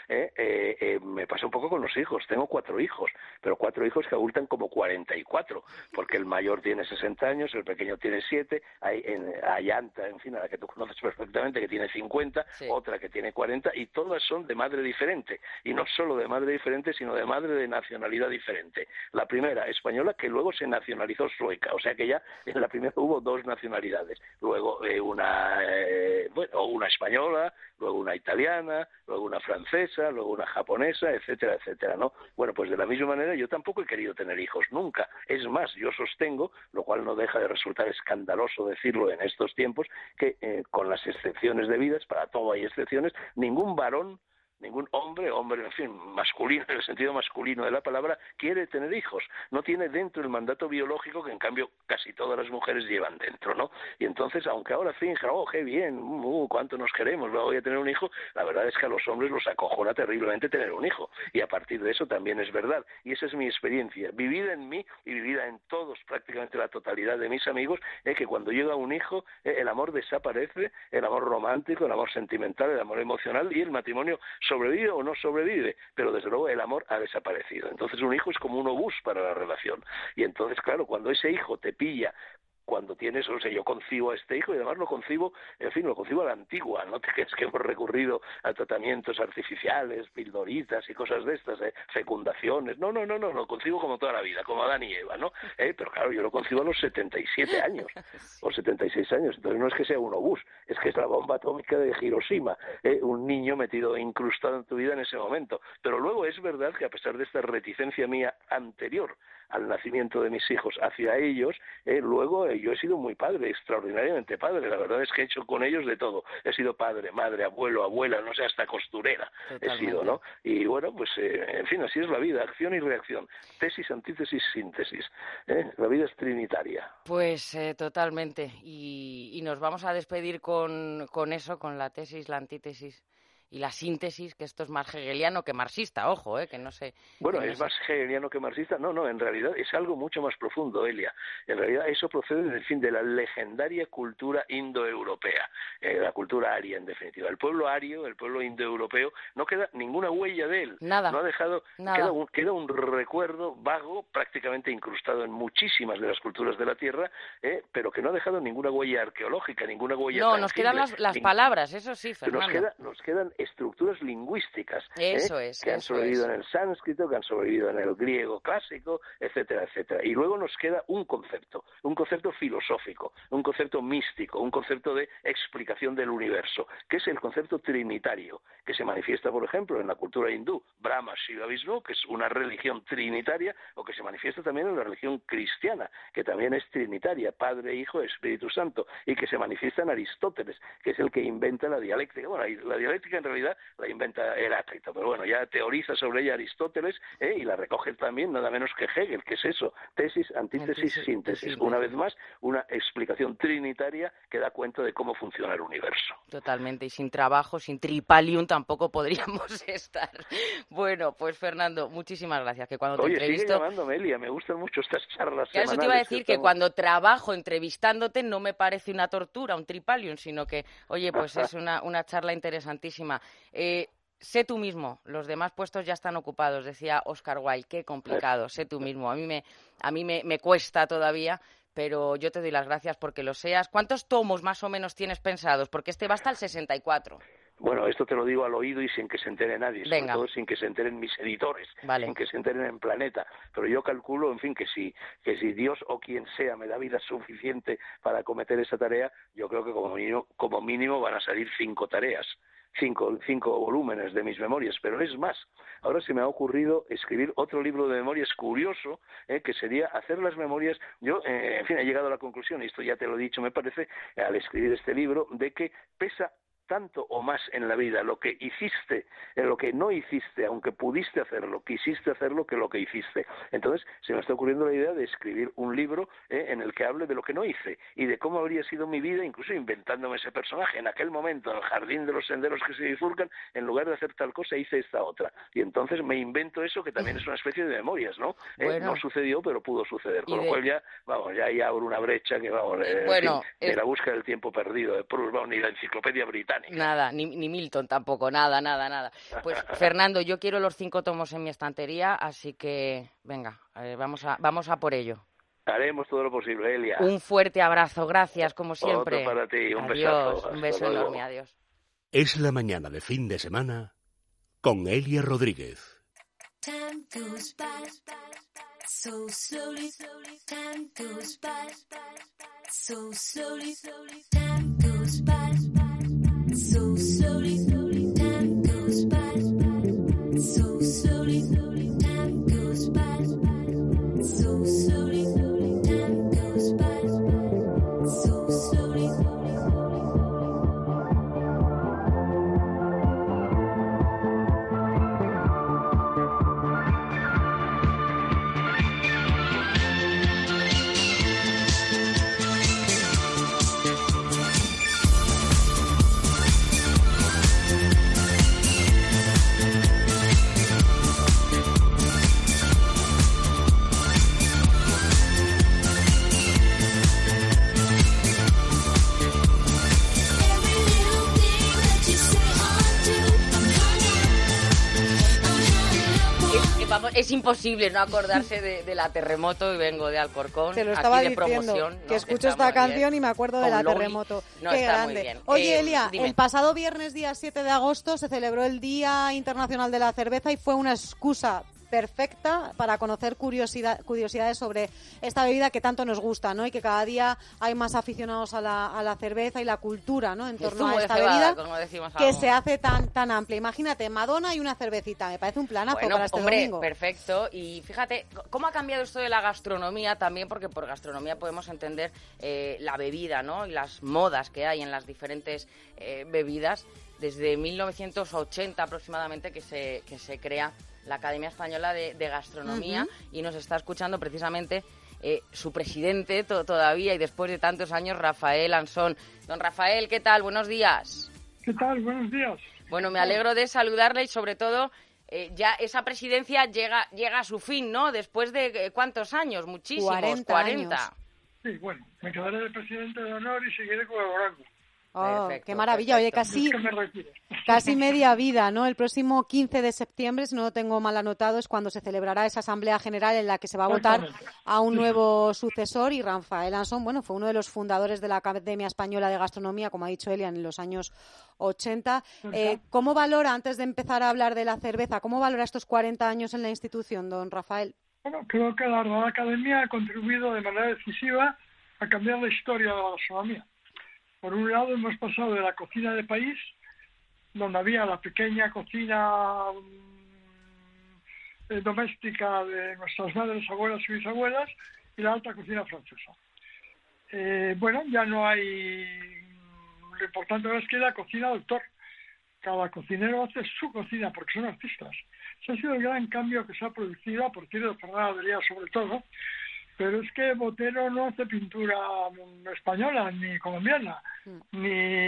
me pasa un poco con los hijos. Tengo 4 hijos, pero 4 hijos que adultan como 44, porque el mayor tiene 60 años, el pequeño tiene 7, hay Anta, en fin, a la que tú conoces perfectamente, que tiene 50, sí. Otra que tiene 40, y todas son de madre diferente, y no solo de madre diferente, sino de madre de nacionalidad diferente. La primera, española, que luego se nacionalizó sueca, o sea que ya en la primera hubo 2 nacionalidades, luego una española, luego una italiana, luego una francesa, luego una japonesa, etcétera, etcétera, ¿no? Bueno, pues de la misma manera yo tampoco he querido tener hijos, nunca. Es más, yo sostengo, lo cual no deja de resultar escandaloso decirlo en estos tiempos, que con las excepciones debidas, para todo hay excepciones, ningún hombre, en fin, masculino, en el sentido masculino de la palabra, quiere tener hijos. No tiene dentro el mandato biológico que en cambio casi todas las mujeres llevan dentro, ¿no? Y entonces, aunque ahora finja, qué bien, cuánto nos queremos, voy a tener un hijo, la verdad es que a los hombres los acojona terriblemente tener un hijo. Y a partir de eso también es verdad. Y esa es mi experiencia, vivida en mí y vivida en todos, prácticamente la totalidad de mis amigos, que cuando llega un hijo, el amor desaparece, el amor romántico, el amor sentimental, el amor emocional, y el matrimonio sobrevive o no sobrevive, pero desde luego el amor ha desaparecido. Entonces un hijo es como un obús para la relación. Y entonces, claro, cuando ese hijo te pilla cuando tienes, o sea, yo concibo a este hijo y además lo concibo, en fin, lo concibo a la antigua, no te crees que hemos recurrido a tratamientos artificiales, pildoritas y cosas de estas, fecundaciones, no, lo concibo como toda la vida, como Adán y Eva, ¿no? Pero claro, yo lo concibo a los 77 años, o 76 años, entonces no es que sea un obús, es que es la bomba atómica de Hiroshima, un niño metido, incrustado en tu vida en ese momento, pero luego es verdad que a pesar de esta reticencia mía anterior al nacimiento de mis hijos hacia ellos, luego yo he sido muy padre, extraordinariamente padre, la verdad es que he hecho con ellos de todo, he sido padre, madre, abuelo, abuela, no sé, hasta costurera. Totalmente. He sido, ¿no? Y bueno, pues en fin, así es la vida, acción y reacción, tesis, antítesis, síntesis, la vida es trinitaria. Pues totalmente, y nos vamos a despedir con eso, con la tesis, la antítesis y la síntesis, que esto es más hegeliano que marxista, ojo, que no sé... Bueno, es más hegeliano que marxista, no, en realidad es algo mucho más profundo, Elia. En realidad eso procede, en fin, de la legendaria cultura indoeuropea, la cultura aria, en definitiva. El pueblo ario, el pueblo indoeuropeo, no queda ninguna huella de él. Nada. No ha dejado... Nada. Queda un recuerdo vago, prácticamente incrustado en muchísimas de las culturas de la Tierra, pero que no ha dejado ninguna huella arqueológica, ninguna huella tangible. Nos quedan las palabras, eso sí, Fernando. Nos quedan estructuras lingüísticas que han sobrevivido en el sánscrito, que han sobrevivido en el griego clásico, etcétera, etcétera. Y luego nos queda un concepto filosófico, un concepto místico, un concepto de explicación del universo, que es el concepto trinitario, que se manifiesta, por ejemplo, en la cultura hindú, Brahma, Shiva, Vishnu, que es una religión trinitaria, o que se manifiesta también en la religión cristiana, que también es trinitaria, Padre, Hijo, Espíritu Santo, y que se manifiesta en Aristóteles, que es el que inventa la dialéctica. Bueno, la dialéctica en realidad la inventa Heráclito, pero bueno, ya teoriza sobre ella Aristóteles y la recoge también nada menos que Hegel, que es eso, tesis, antítesis, síntesis. Una vez más, una explicación trinitaria que da cuenta de cómo funciona el universo. Totalmente, y sin trabajo, sin tripalium tampoco podríamos estar. Bueno, pues Fernando, muchísimas gracias, que cuando te entrevisto... Sigue llamándome, Elia, me gustan mucho estas charlas semanales. Eso te iba a decir, que cuando trabajo entrevistándote no me parece una tortura, un tripalium, sino que, oye, pues es una charla interesantísima. Sé tú mismo, los demás puestos ya están ocupados, decía Oscar Wilde, qué complicado, sé tú mismo. A mí me cuesta todavía, pero yo te doy las gracias porque lo seas. ¿Cuántos tomos más o menos tienes pensados? Porque este va hasta el 64. Bueno, esto te lo digo al oído y sin que se entere nadie, Venga. sobre todo sin que se enteren mis editores, vale. Sin que se enteren en Planeta. Pero yo calculo, en fin, que si Dios o quien sea me da vida suficiente para acometer esa tarea, yo creo que como mínimo van a salir 5 tareas. 5 volúmenes de mis memorias, pero es más. Ahora se me ha ocurrido escribir otro libro de memorias curioso, que sería hacer las memorias. Yo, en fin, he llegado a la conclusión, y esto ya te lo he dicho, me parece, al escribir este libro, de que pesa tanto o más en la vida lo que hiciste, lo que no hiciste, aunque pudiste hacerlo, quisiste hacerlo, que lo que hiciste. Entonces, se me está ocurriendo la idea de escribir un libro en el que hable de lo que no hice y de cómo habría sido mi vida, incluso inventándome ese personaje. En aquel momento, en el jardín de los senderos que se bifurcan, en lugar de hacer tal cosa, hice esta otra. Y entonces me invento eso, que también es una especie de memorias, ¿no? Bueno. No sucedió, pero pudo suceder. Con lo cual ya abro una brecha que, de la búsqueda del tiempo perdido de Proust, ni la enciclopedia británica. Nada, ni Milton tampoco, nada. Pues, Fernando, yo quiero los 5 tomos en mi estantería, así que, venga, vamos a por ello. Haremos todo lo posible, Elia. Un fuerte abrazo, gracias, como siempre. Otro para ti, un adiós, besazo. Un beso luego. enorme, adiós. Es la mañana de fin de semana con Elia Rodríguez. Time goes by so slowly, time goes by so slowly, time goes by so slowly, time goes by so slowly, time goes by so slowly, time goes by so slowly. es imposible no acordarse de la Terremoto y vengo de Alcorcón. Te lo estaba aquí de diciendo, promoción, ¿no? que escucho esta canción y me acuerdo de Con la Loli. Terremoto. No, Qué está grande. muy bien. Oye, Elia, dime. el pasado viernes, día 7 de agosto, se celebró el Día Internacional de la Cerveza y fue una excusa perfecta para conocer curiosidades sobre esta bebida que tanto nos gusta, ¿no? Y que cada día hay más aficionados a la cerveza y la cultura, ¿no? En El torno zumo a de esta cebada, bebida como decimos que algo. se hace tan amplia. Imagínate, Madonna y una cervecita. Me parece un planazo Bueno, para este hombre, domingo. perfecto. Y fíjate, ¿cómo ha cambiado esto de la gastronomía también? Porque por gastronomía podemos entender la bebida, ¿no? Y las modas que hay en las diferentes bebidas. Desde 1980 aproximadamente que se crea la Academia Española de Gastronomía y nos está escuchando precisamente su presidente todavía y después de tantos años, Rafael Ansón. Don Rafael, ¿qué tal? Buenos días. ¿Qué tal? Buenos días. Bueno, me alegro de saludarle y sobre todo ya esa presidencia llega a su fin, ¿no? Después de ¿cuántos años? Muchísimos, 40 años. Sí, bueno, me quedaré de presidente de honor y seguiré colaborando. Oh, Perfecto, qué maravilla. Oye, perfecto. casi, Es que me retiro. casi media vida, ¿no? El próximo 15 de septiembre, si no lo tengo mal anotado, es cuando se celebrará esa Asamblea General en la que se va a votar a un nuevo sucesor. Y Rafael Ansón, bueno, fue uno de los fundadores de la Academia Española de Gastronomía, como ha dicho Elia, en los años 80. ¿Cómo valora, antes de empezar a hablar de la cerveza, cómo valora estos 40 años en la institución, don Rafael? Bueno, creo que la Real Academia ha contribuido de manera decisiva a cambiar la historia de la gastronomía. Por un lado, hemos pasado de la cocina de país, donde había la pequeña cocina doméstica de nuestras madres, abuelas y bisabuelas, y la alta cocina francesa. Bueno, ya no hay... Lo importante es que la cocina de autor. Cada cocinero hace su cocina porque son artistas. Ese ha sido el gran cambio que se ha producido a partir de Ferran Adrià sobre todo. Pero es que Botero no hace pintura española, ni colombiana, ni...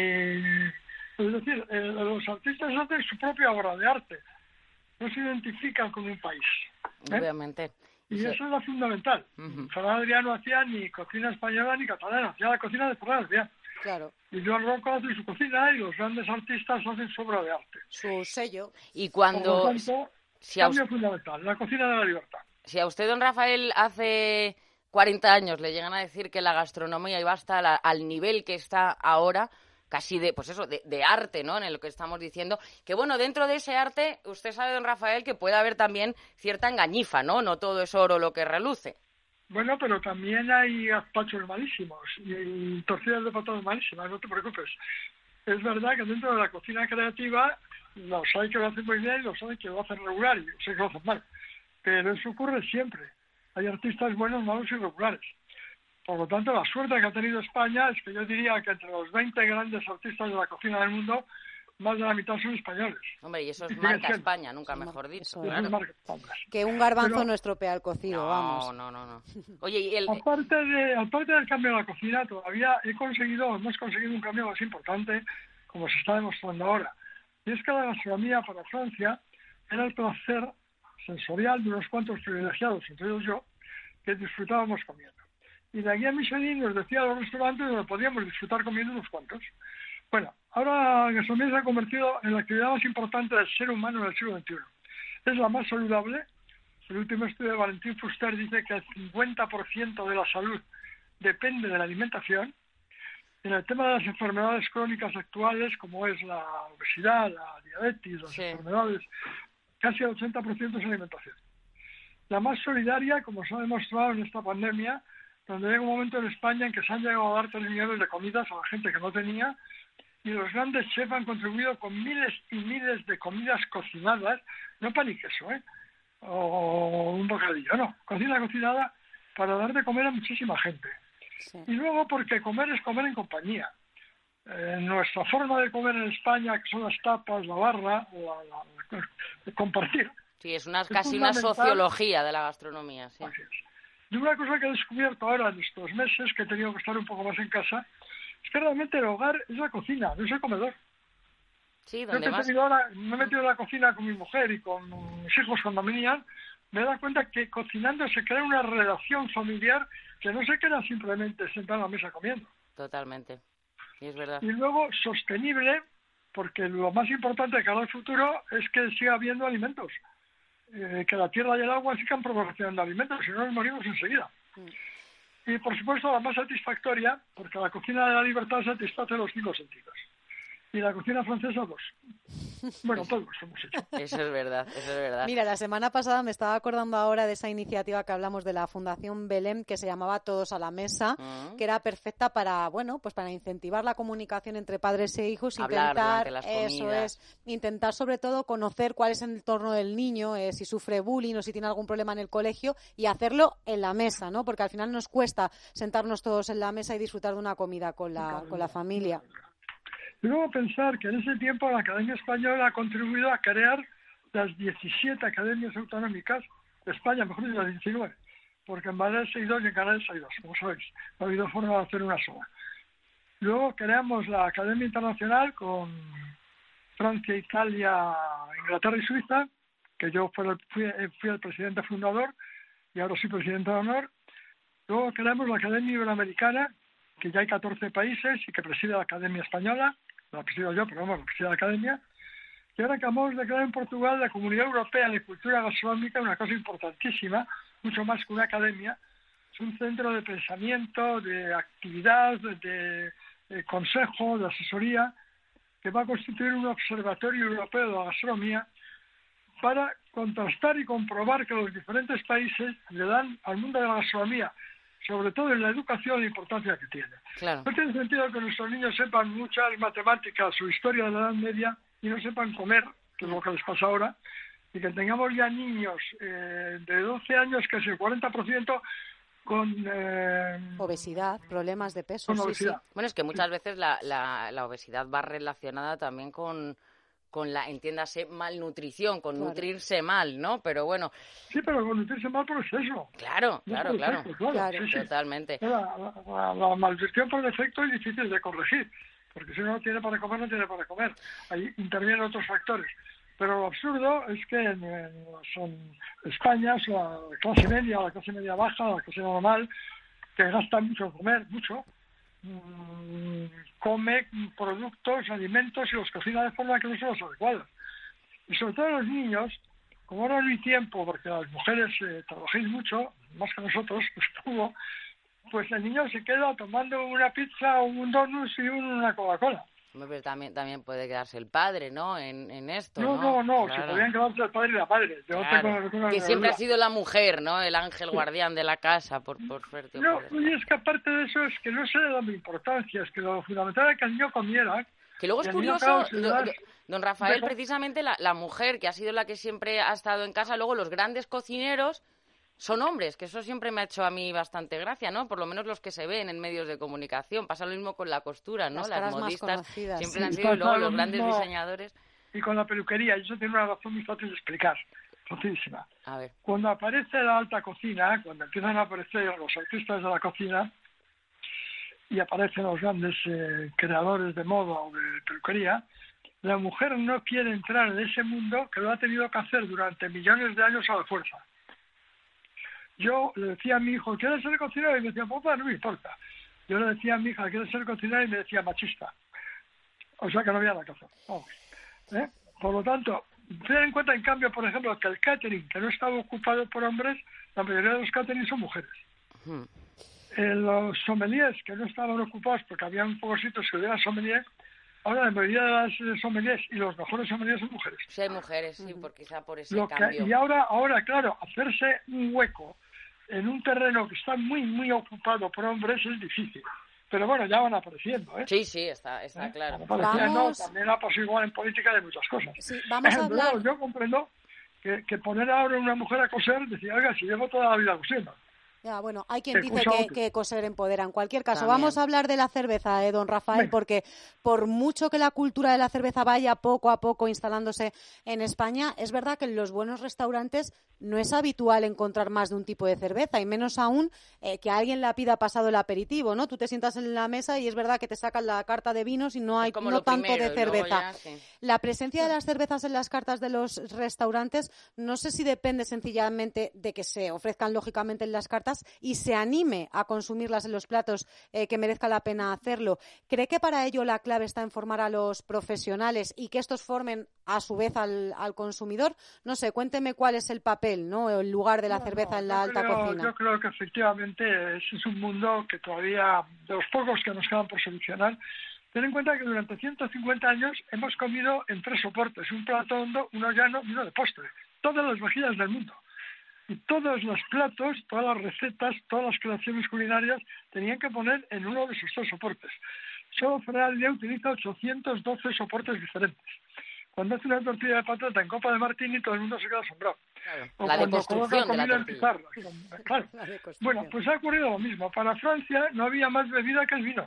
Es decir, los artistas hacen su propia obra de arte. No se identifican con un país. Obviamente. Y Sí. eso es lo fundamental. Ferran Adrià no hacía ni cocina española ni catalana, hacía la cocina de Ferran Adrià. Claro. Y Joan Rocco hace su cocina y los grandes artistas hacen su obra de arte. Su sello. Y Por cuando... lo tanto, si a cambio fundamental, la cocina de la libertad. Si a usted, don Rafael, hace 40 años le llegan a decir que la gastronomía iba hasta al nivel que está ahora, casi de, pues eso, de arte, ¿no? En lo que estamos diciendo, que bueno, dentro de ese arte, usted sabe, don Rafael, que puede haber también cierta engañifa, ¿no? No todo es oro lo que reluce. Bueno, pero también hay gazpachos malísimos y torcidas de patatas malísimas, no te preocupes. Es verdad que dentro de la cocina creativa los hay que lo hacen muy bien y los hay que lo hacen regular y los hay que lo hacen mal. Pero eso ocurre siempre. Hay artistas buenos, malos y regulares. Por lo tanto, la suerte que ha tenido España es que yo diría que entre los 20 grandes artistas de la cocina del mundo, más de la mitad son españoles. Hombre, y eso es Y marca siguen siendo. España, nunca mejor dicho. Eso Eso es. es marca España. Que un garbanzo Pero- no estropea el cocido, vamos. No. Oye, y el... Aparte del cambio de la cocina, todavía hemos conseguido un cambio más importante, como se está demostrando ahora. Y es que la gastronomía para Francia era el placer sensorial de unos cuantos privilegiados, entre ellos yo, que disfrutábamos comiendo. Y la guía Michelin nos decía a los restaurantes donde podíamos disfrutar comiendo unos cuantos. Bueno, ahora la gastronomía se ha convertido en la actividad más importante del ser humano en el siglo XXI. Es la más saludable. El último estudio de Valentín Fuster dice que el 50% de la salud depende de la alimentación. En el tema de las enfermedades crónicas actuales, como es la obesidad, la diabetes, las Sí. enfermedades, casi el 80% es alimentación. La más solidaria, como se ha demostrado en esta pandemia, donde llega un momento en España en que se han llegado a dar 3 millones de comidas a la gente que no tenía, y los grandes chefs han contribuido con miles y miles de comidas cocinadas, no pan y queso, o un bocadillo, no, cocina cocinada para dar de comer a muchísima gente. Sí. Y luego porque comer es comer en compañía. Nuestra forma de comer en España, que son las tapas, la barra, de compartir. Sí, es es casi una fundamental. sociología de la gastronomía, sí. Así es. Y una cosa que he descubierto ahora en estos meses, que he tenido que estar un poco más en casa, es que realmente el hogar es la cocina, no es el comedor. Sí, Yo donde que más... me he metido en la cocina con mi mujer y con mis hijos cuando venían, me he dado cuenta que cocinando se crea una relación familiar que no se queda simplemente sentado a la mesa comiendo. Totalmente. Sí, es verdad. Y luego sostenible, porque lo más importante de cara al futuro es que siga habiendo alimentos. que la tierra y el agua sigan proporcionando alimentos, si no nos morimos enseguida. Y por supuesto la más satisfactoria, porque la cocina de la libertad satisface los 5 sentidos. Y la cocina francesa, pues, bueno, todos hemos hecho. Eso es verdad, eso es verdad. Mira, la semana pasada me estaba acordando ahora de esa iniciativa que hablamos de la Fundación Belém, que se llamaba Todos a la Mesa, que era perfecta para, bueno, pues para incentivar la comunicación entre padres e hijos, Hablar durante las eso comidas. es, intentar sobre todo conocer cuál es el entorno del niño, si sufre bullying o si tiene algún problema en el colegio, y hacerlo en la mesa, ¿no? Porque al final nos cuesta sentarnos todos en la mesa y disfrutar de una comida con la familia. Y luego pensar que en ese tiempo la Academia Española ha contribuido a crear las 17 academias autonómicas de España, mejor dicho, las 19, porque en Baleares hay 2 y en Canarias hay 2, como sabéis. No ha habido forma de hacer una sola. Luego creamos la Academia Internacional con Francia, Italia, Inglaterra y Suiza, que yo fui el presidente fundador y ahora soy presidente de honor. Luego creamos la Academia Iberoamericana, que ya hay 14 países y que preside la Academia Española. La presido yo, pero vamos, la preside la Academia. Y ahora acabamos de crear en Portugal la Comunidad Europea de Cultura Gastronómica, una cosa importantísima, mucho más que una academia. Es un centro de pensamiento, de actividad, de consejo, de asesoría, que va a constituir un observatorio europeo de la gastronomía para contrastar y comprobar que los diferentes países le dan al mundo de la gastronomía, sobre todo en la educación, la importancia que tiene. Claro. No tiene sentido que nuestros niños sepan muchas matemáticas o historia de la Edad Media y no sepan comer, que es lo que les pasa ahora, y que tengamos ya niños de 12 años, que es el 40%, con Obesidad, problemas de peso. con sí, obesidad. sí. Bueno, es que muchas veces la obesidad va relacionada también con la, entiéndase, malnutrición, con Claro. nutrirse mal, ¿no? Pero bueno, Sí, pero con nutrirse mal por exceso. claro, No claro, por claro. defecto, Claro. Sí, sí. Totalmente. La malnutrición por defecto es difícil de corregir, porque si uno no tiene para comer, no tiene para comer. Ahí intervienen otros factores. Pero lo absurdo es que en España es la clase media baja, la clase normal, que gasta mucho en comer, mucho, come productos, alimentos y los cocina de forma que no son los adecuados. Y sobre todo los niños, como ahora no hay tiempo, porque las mujeres trabajáis mucho, más que nosotros, pues todo, pues el niño se queda tomando una pizza o un donut y una Coca-Cola. Hombre, pero también puede quedarse el padre, ¿no? En esto, No, Claro. se podían quedarse el padre y la madre. Yo Claro. tengo Que siempre ha duda. sido la mujer, ¿no? El ángel guardián de la casa, por suerte. o No, por y es que aparte de eso es que no se le da importancia, es que lo fundamental es que el niño comiera. Que luego es Y el niño, curioso, claro, se le da- don Rafael, Deja- precisamente la mujer, que ha sido la que siempre ha estado en casa, luego los grandes cocineros son hombres, que eso siempre me ha hecho a mí bastante gracia, ¿no? Por lo menos los que se ven en medios de comunicación. Pasa lo mismo con la costura, ¿no? Las Las caras más modistas conocidas. siempre Sí, han sido, y luego pasa los lo grandes mismo. diseñadores. Y con la peluquería, y eso tiene una razón muy fácil de explicar, facilísima. A ver, Cuando aparece la alta cocina, cuando empiezan a aparecer los artistas de la cocina y aparecen los grandes creadores de moda o de peluquería, la mujer no quiere entrar en ese mundo que lo ha tenido que hacer durante millones de años a la fuerza. Yo le decía a mi hijo, ¿quieres ser cocinero? Y me decía, papá, no me importa. Yo le decía a mi hija, ¿quieres ser cocinero? Y me decía, machista. O sea que no había la casa. Vamos. Por lo tanto, ten en cuenta, en cambio, por ejemplo, que el catering, que no estaba ocupado por hombres, la mayoría de los catering son mujeres. ujú, Los sommeliers, que no estaban ocupados porque había un pocos sitios que hubiera sommeliers, ahora la mayoría de las sommeliers y los mejores sommeliers son mujeres. sí hay mujeres, sí, quizá por ese Lo que, cambio. y ahora, claro, hacerse un hueco en un terreno que está muy, muy ocupado por hombres es difícil. Pero bueno, ya van apareciendo, ¿eh? Sí, está claro. Van apareciendo, Vamos. también ha pasado igual en política de muchas cosas. Sí, vamos a Pero hablar. yo comprendo que poner ahora a una mujer a coser, decir, oiga, si llevo toda la vida cosiendo. Ya, bueno, hay quien Que dice cosa que, útil. que coser empodera. En cualquier caso, También. vamos a hablar de la cerveza, don Rafael, Venga. porque por mucho que la cultura de la cerveza vaya poco a poco instalándose en España, es verdad que en los buenos restaurantes no es habitual encontrar más de un tipo de cerveza, y menos aún que alguien la pida pasado el aperitivo, ¿no? Tú te sientas en la mesa y es verdad que te sacan la carta de vinos y no hay Es como no lo tanto primero, de y luego cerveza. ya, sí. La presencia de las cervezas en las cartas de los restaurantes, no sé si depende sencillamente de que se ofrezcan lógicamente en las cartas cervezas y se anime a consumirlas en los platos que merezca la pena hacerlo. ¿Cree que para ello la clave está en formar a los profesionales y que estos formen a su vez al consumidor? No sé, cuénteme cuál es el papel, ¿no?, el lugar de la cerveza en la alta cocina. Yo creo que efectivamente ese es un mundo que todavía, de los pocos que nos quedan por solucionar. Ten en cuenta que durante 150 años hemos comido en 3 soportes, un plato hondo, uno llano y uno de postre. Todas las vajillas del mundo. Y todos los platos, todas las recetas, todas las creaciones culinarias tenían que poner en uno de esos 3 soportes. Solo Ferrari utiliza 812 soportes diferentes. Cuando hace una tortilla de patata en copa de martini, todo el mundo se queda asombrado. Claro, O la cuando coloca deconstrucción de la comida en tortilla. pizarra. Claro. La deconstrucción. Bueno, pues ha ocurrido lo mismo. Para Francia no había más bebida que el vino.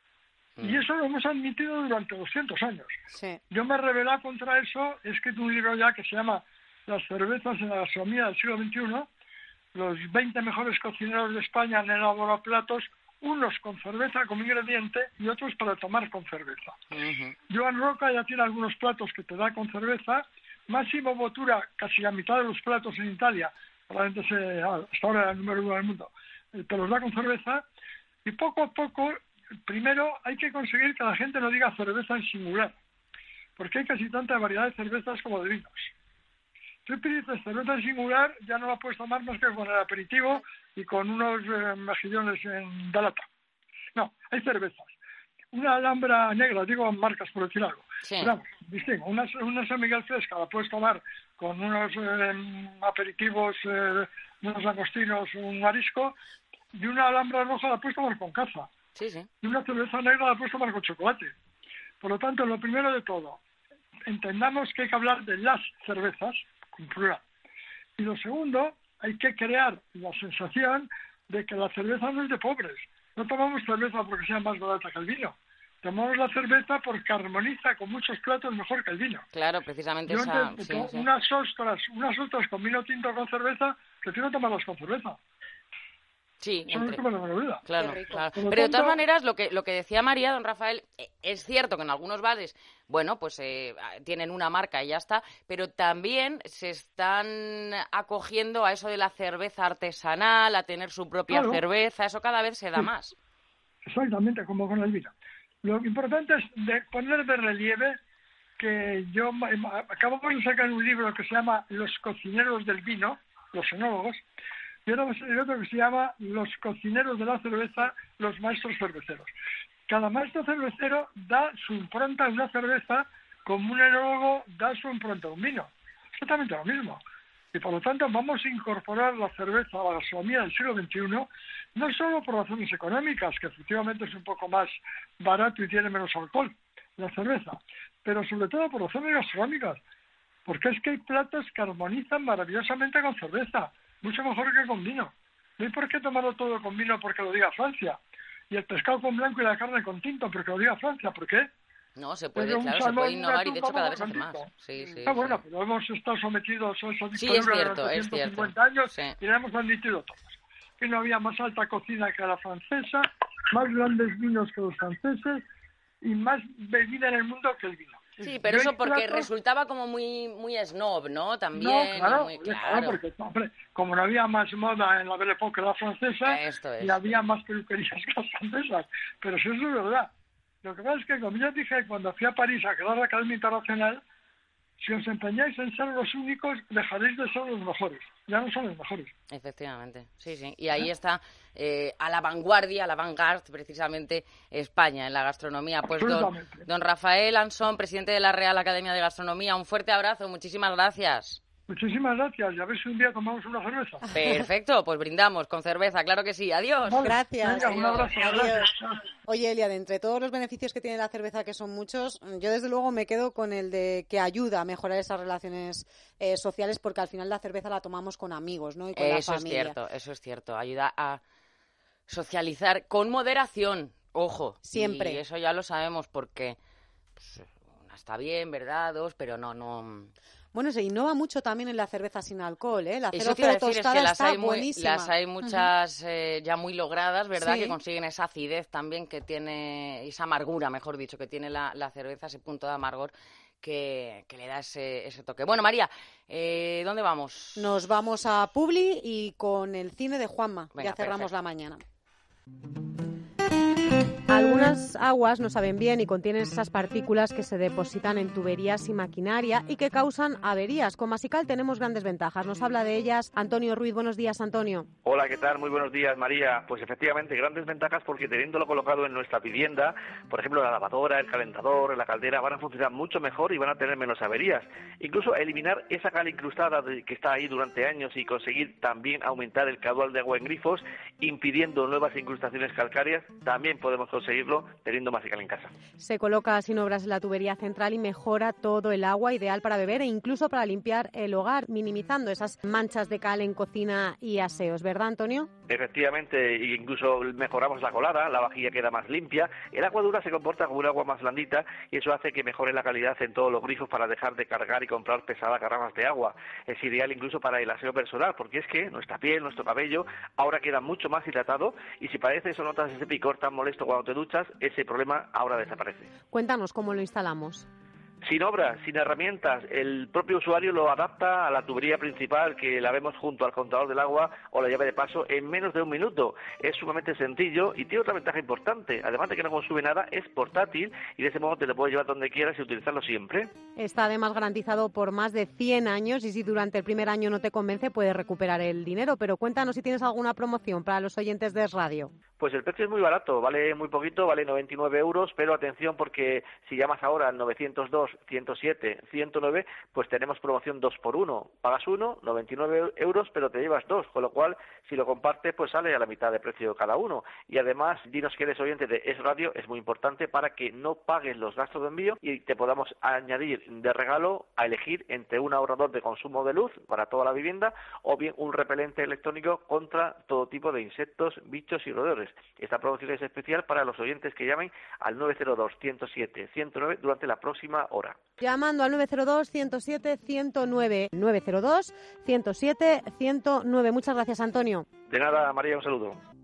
Y eso lo hemos admitido durante 200 años. Sí. Yo me he rebelado contra eso, he escrito un libro ya que se llama Las cervezas en la gastronomía del siglo XXI. Los 20 mejores cocineros de España han elaborado platos, unos con cerveza como ingrediente y otros para tomar con cerveza. Joan Roca ya tiene algunos platos que te da con cerveza. Massimo Bottura, casi la mitad de los platos en Italia, probablemente hasta ahora el número 1 del mundo, te los da con cerveza. Y poco a poco, primero hay que conseguir que la gente no diga cerveza en singular, porque hay casi tanta variedad de cervezas como de vinos. Si dices cerveza en singular, ya no la puedes tomar más que con el aperitivo y con unos mejillones de lata. No, hay cervezas. Una Alhambra negra, digo marcas por decir algo. Sí. Pero, distingo, una San Miguel fresca la puedes tomar con unos aperitivos, unos langostinos, un marisco, y una Alhambra roja la puedes tomar con caza. Sí, sí. Y una cerveza negra la puedes tomar con chocolate. Por lo tanto, lo primero de todo, entendamos que hay que hablar de las cervezas, con plural. Y lo segundo, hay que crear la sensación de que la cerveza no es de pobres. No tomamos cerveza porque sea más barata que el vino. Tomamos la cerveza porque armoniza con muchos platos mejor que el vino. Claro, precisamente Yo esa... antes, sí, sí. unas ostras con vino tinto con cerveza, prefiero tomarlas con cerveza. Sí, Eso no es como la bebida. Claro, Qué rico. claro. Por lo Pero de todas tanto- maneras, lo que decía María, don Rafael, es cierto que en algunos bares, bueno, pues tienen una marca y ya está, pero también se están acogiendo a eso de la cerveza artesanal, a tener su propia Claro. cerveza, eso cada vez se da Sí. más. Exactamente, como con el vino. Lo importante es poner de relieve que acabamos de sacar un libro que se llama Los cocineros del vino, los enólogos, y otro que se llama Los cocineros de la cerveza, los maestros cerveceros. Cada maestro cervecero da su impronta a una cerveza como un enólogo da su impronta a un vino. Exactamente lo mismo. Y por lo tanto vamos a incorporar la cerveza a la gastronomía del siglo XXI, no solo por razones económicas, que efectivamente es un poco más barato y tiene menos alcohol, la cerveza, pero sobre todo por razones gastronómicas, porque es que hay platos que armonizan maravillosamente con cerveza, mucho mejor que con vino. No hay por qué tomarlo todo con vino porque lo diga Francia, y el pescado con blanco y la carne con tinto porque lo diga Francia. ¿Por qué? No, se puede, Pero un claro, se salmón, puede un innovar y atún, de hecho cada vez se vamos hace con más. tinto. Sí, sí, Bueno, sí. pero hemos estado sometidos a esa Sí, dictadura es cierto, durante es cierto. 150 años Sí. y la hemos admitido todos. Que no había más alta cocina que la francesa, más grandes vinos que los franceses y más bebida en el mundo que el vino. Sí, pero Y eso hay porque platos- resultaba como muy snob, ¿no? No, También, claro, muy claro, claro. porque hombre, como no había más moda en la Belle Époque que la francesa, Esto es. y había más peluquerías que las francesas. Pero si eso es verdad. Lo que pasa es que, como yo dije cuando fui a París a crear la Academia Internacional, si os empeñáis en ser los únicos, dejaréis de ser los mejores. Ya no son los mejores. Efectivamente, sí, sí. Y ahí está a la vanguardia, a la vanguard, precisamente España en la gastronomía. Pues Absolutamente. don Rafael Ansón, presidente de la Real Academia de Gastronomía, un fuerte abrazo, muchísimas gracias. Muchísimas gracias. Y a ver si un día tomamos una cerveza. Perfecto, pues brindamos con cerveza, claro que sí. Adiós. Vale, Gracias. Venga, un abrazo. Adiós. Gracias. Oye, Elia, de entre todos los beneficios que tiene la cerveza, que son muchos, yo desde luego me quedo con el de que ayuda a mejorar esas relaciones sociales, porque al final la cerveza la tomamos con amigos, ¿no? Y con la familia. Eso es cierto. Ayuda a socializar con moderación, ojo. Siempre. Y eso ya lo sabemos porque pues, una está bien, ¿verdad? Dos, pero no... Bueno, se innova mucho también en la cerveza sin alcohol, ¿eh? La Eso te iba a 0,0 decir, es tostada que las está hay, buenísima. las hay muchas ya muy logradas, ¿verdad? Sí. Que consiguen esa acidez también que tiene, esa amargura, mejor dicho, que tiene la cerveza, ese punto de amargor que le da ese toque. Bueno, María, ¿dónde vamos? Nos vamos a Publi y con el cine de Juanma. Venga, ya cerramos perfecto. la mañana. Algunas aguas no saben bien y contienen esas partículas que se depositan en tuberías y maquinaria y que causan averías. Con Masical tenemos grandes ventajas. Nos habla de ellas Antonio Ruiz. Buenos días, Antonio. Hola, ¿qué tal? Muy buenos días, María. Pues efectivamente, grandes ventajas porque teniéndolo colocado en nuestra vivienda, por ejemplo, la lavadora, el calentador, la caldera, van a funcionar mucho mejor y van a tener menos averías. Incluso eliminar esa cal incrustada que está ahí durante años y conseguir también aumentar el caudal de agua en grifos, impidiendo nuevas incrustaciones calcáreas, también podemos conseguirlo teniendo Masical en casa. Se coloca sin obras en la tubería central y mejora todo el agua, ideal para beber e incluso para limpiar el hogar, minimizando esas manchas de cal en cocina y aseos, ¿verdad, Antonio? Efectivamente, incluso mejoramos la colada, la vajilla queda más limpia, el agua dura se comporta como un agua más blandita y eso hace que mejore la calidad en todos los grifos para dejar de cargar y comprar pesadas garrafas de agua. Es ideal incluso para el aseo personal, porque es que nuestra piel, nuestro cabello, ahora queda mucho más hidratado y si padeces o notas ese picor tan molesto cuando te duchas, ese problema ahora desaparece. Cuéntanos cómo lo instalamos. Sin obras, sin herramientas, el propio usuario lo adapta a la tubería principal que la vemos junto al contador del agua o la llave de paso en menos de 1 minuto. Es sumamente sencillo y tiene otra ventaja importante. Además de que no consume nada, es portátil y de ese modo te lo puedes llevar donde quieras y utilizarlo siempre. Está además garantizado por más de 100 años y si durante el primer año no te convence puedes recuperar el dinero. Pero cuéntanos si tienes alguna promoción para los oyentes de Es Radio. Pues el precio es muy barato, vale muy poquito, vale 99 euros, pero atención porque si llamas ahora al 902-107-109, pues tenemos promoción 2x1. Pagas uno, 99 euros, pero te llevas 2, con lo cual si lo compartes pues sale a la mitad de precio cada uno. Y además, dinos que eres oyente de Es Radio, es muy importante para que no pagues los gastos de envío y te podamos añadir de regalo a elegir entre un ahorrador de consumo de luz para toda la vivienda o bien un repelente electrónico contra todo tipo de insectos, bichos y roedores. Esta promoción es especial para los oyentes que llamen al 902-107-109 durante la próxima hora. Llamando al 902-107-109. 902-107-109. Muchas gracias, Antonio. De nada, María, un saludo.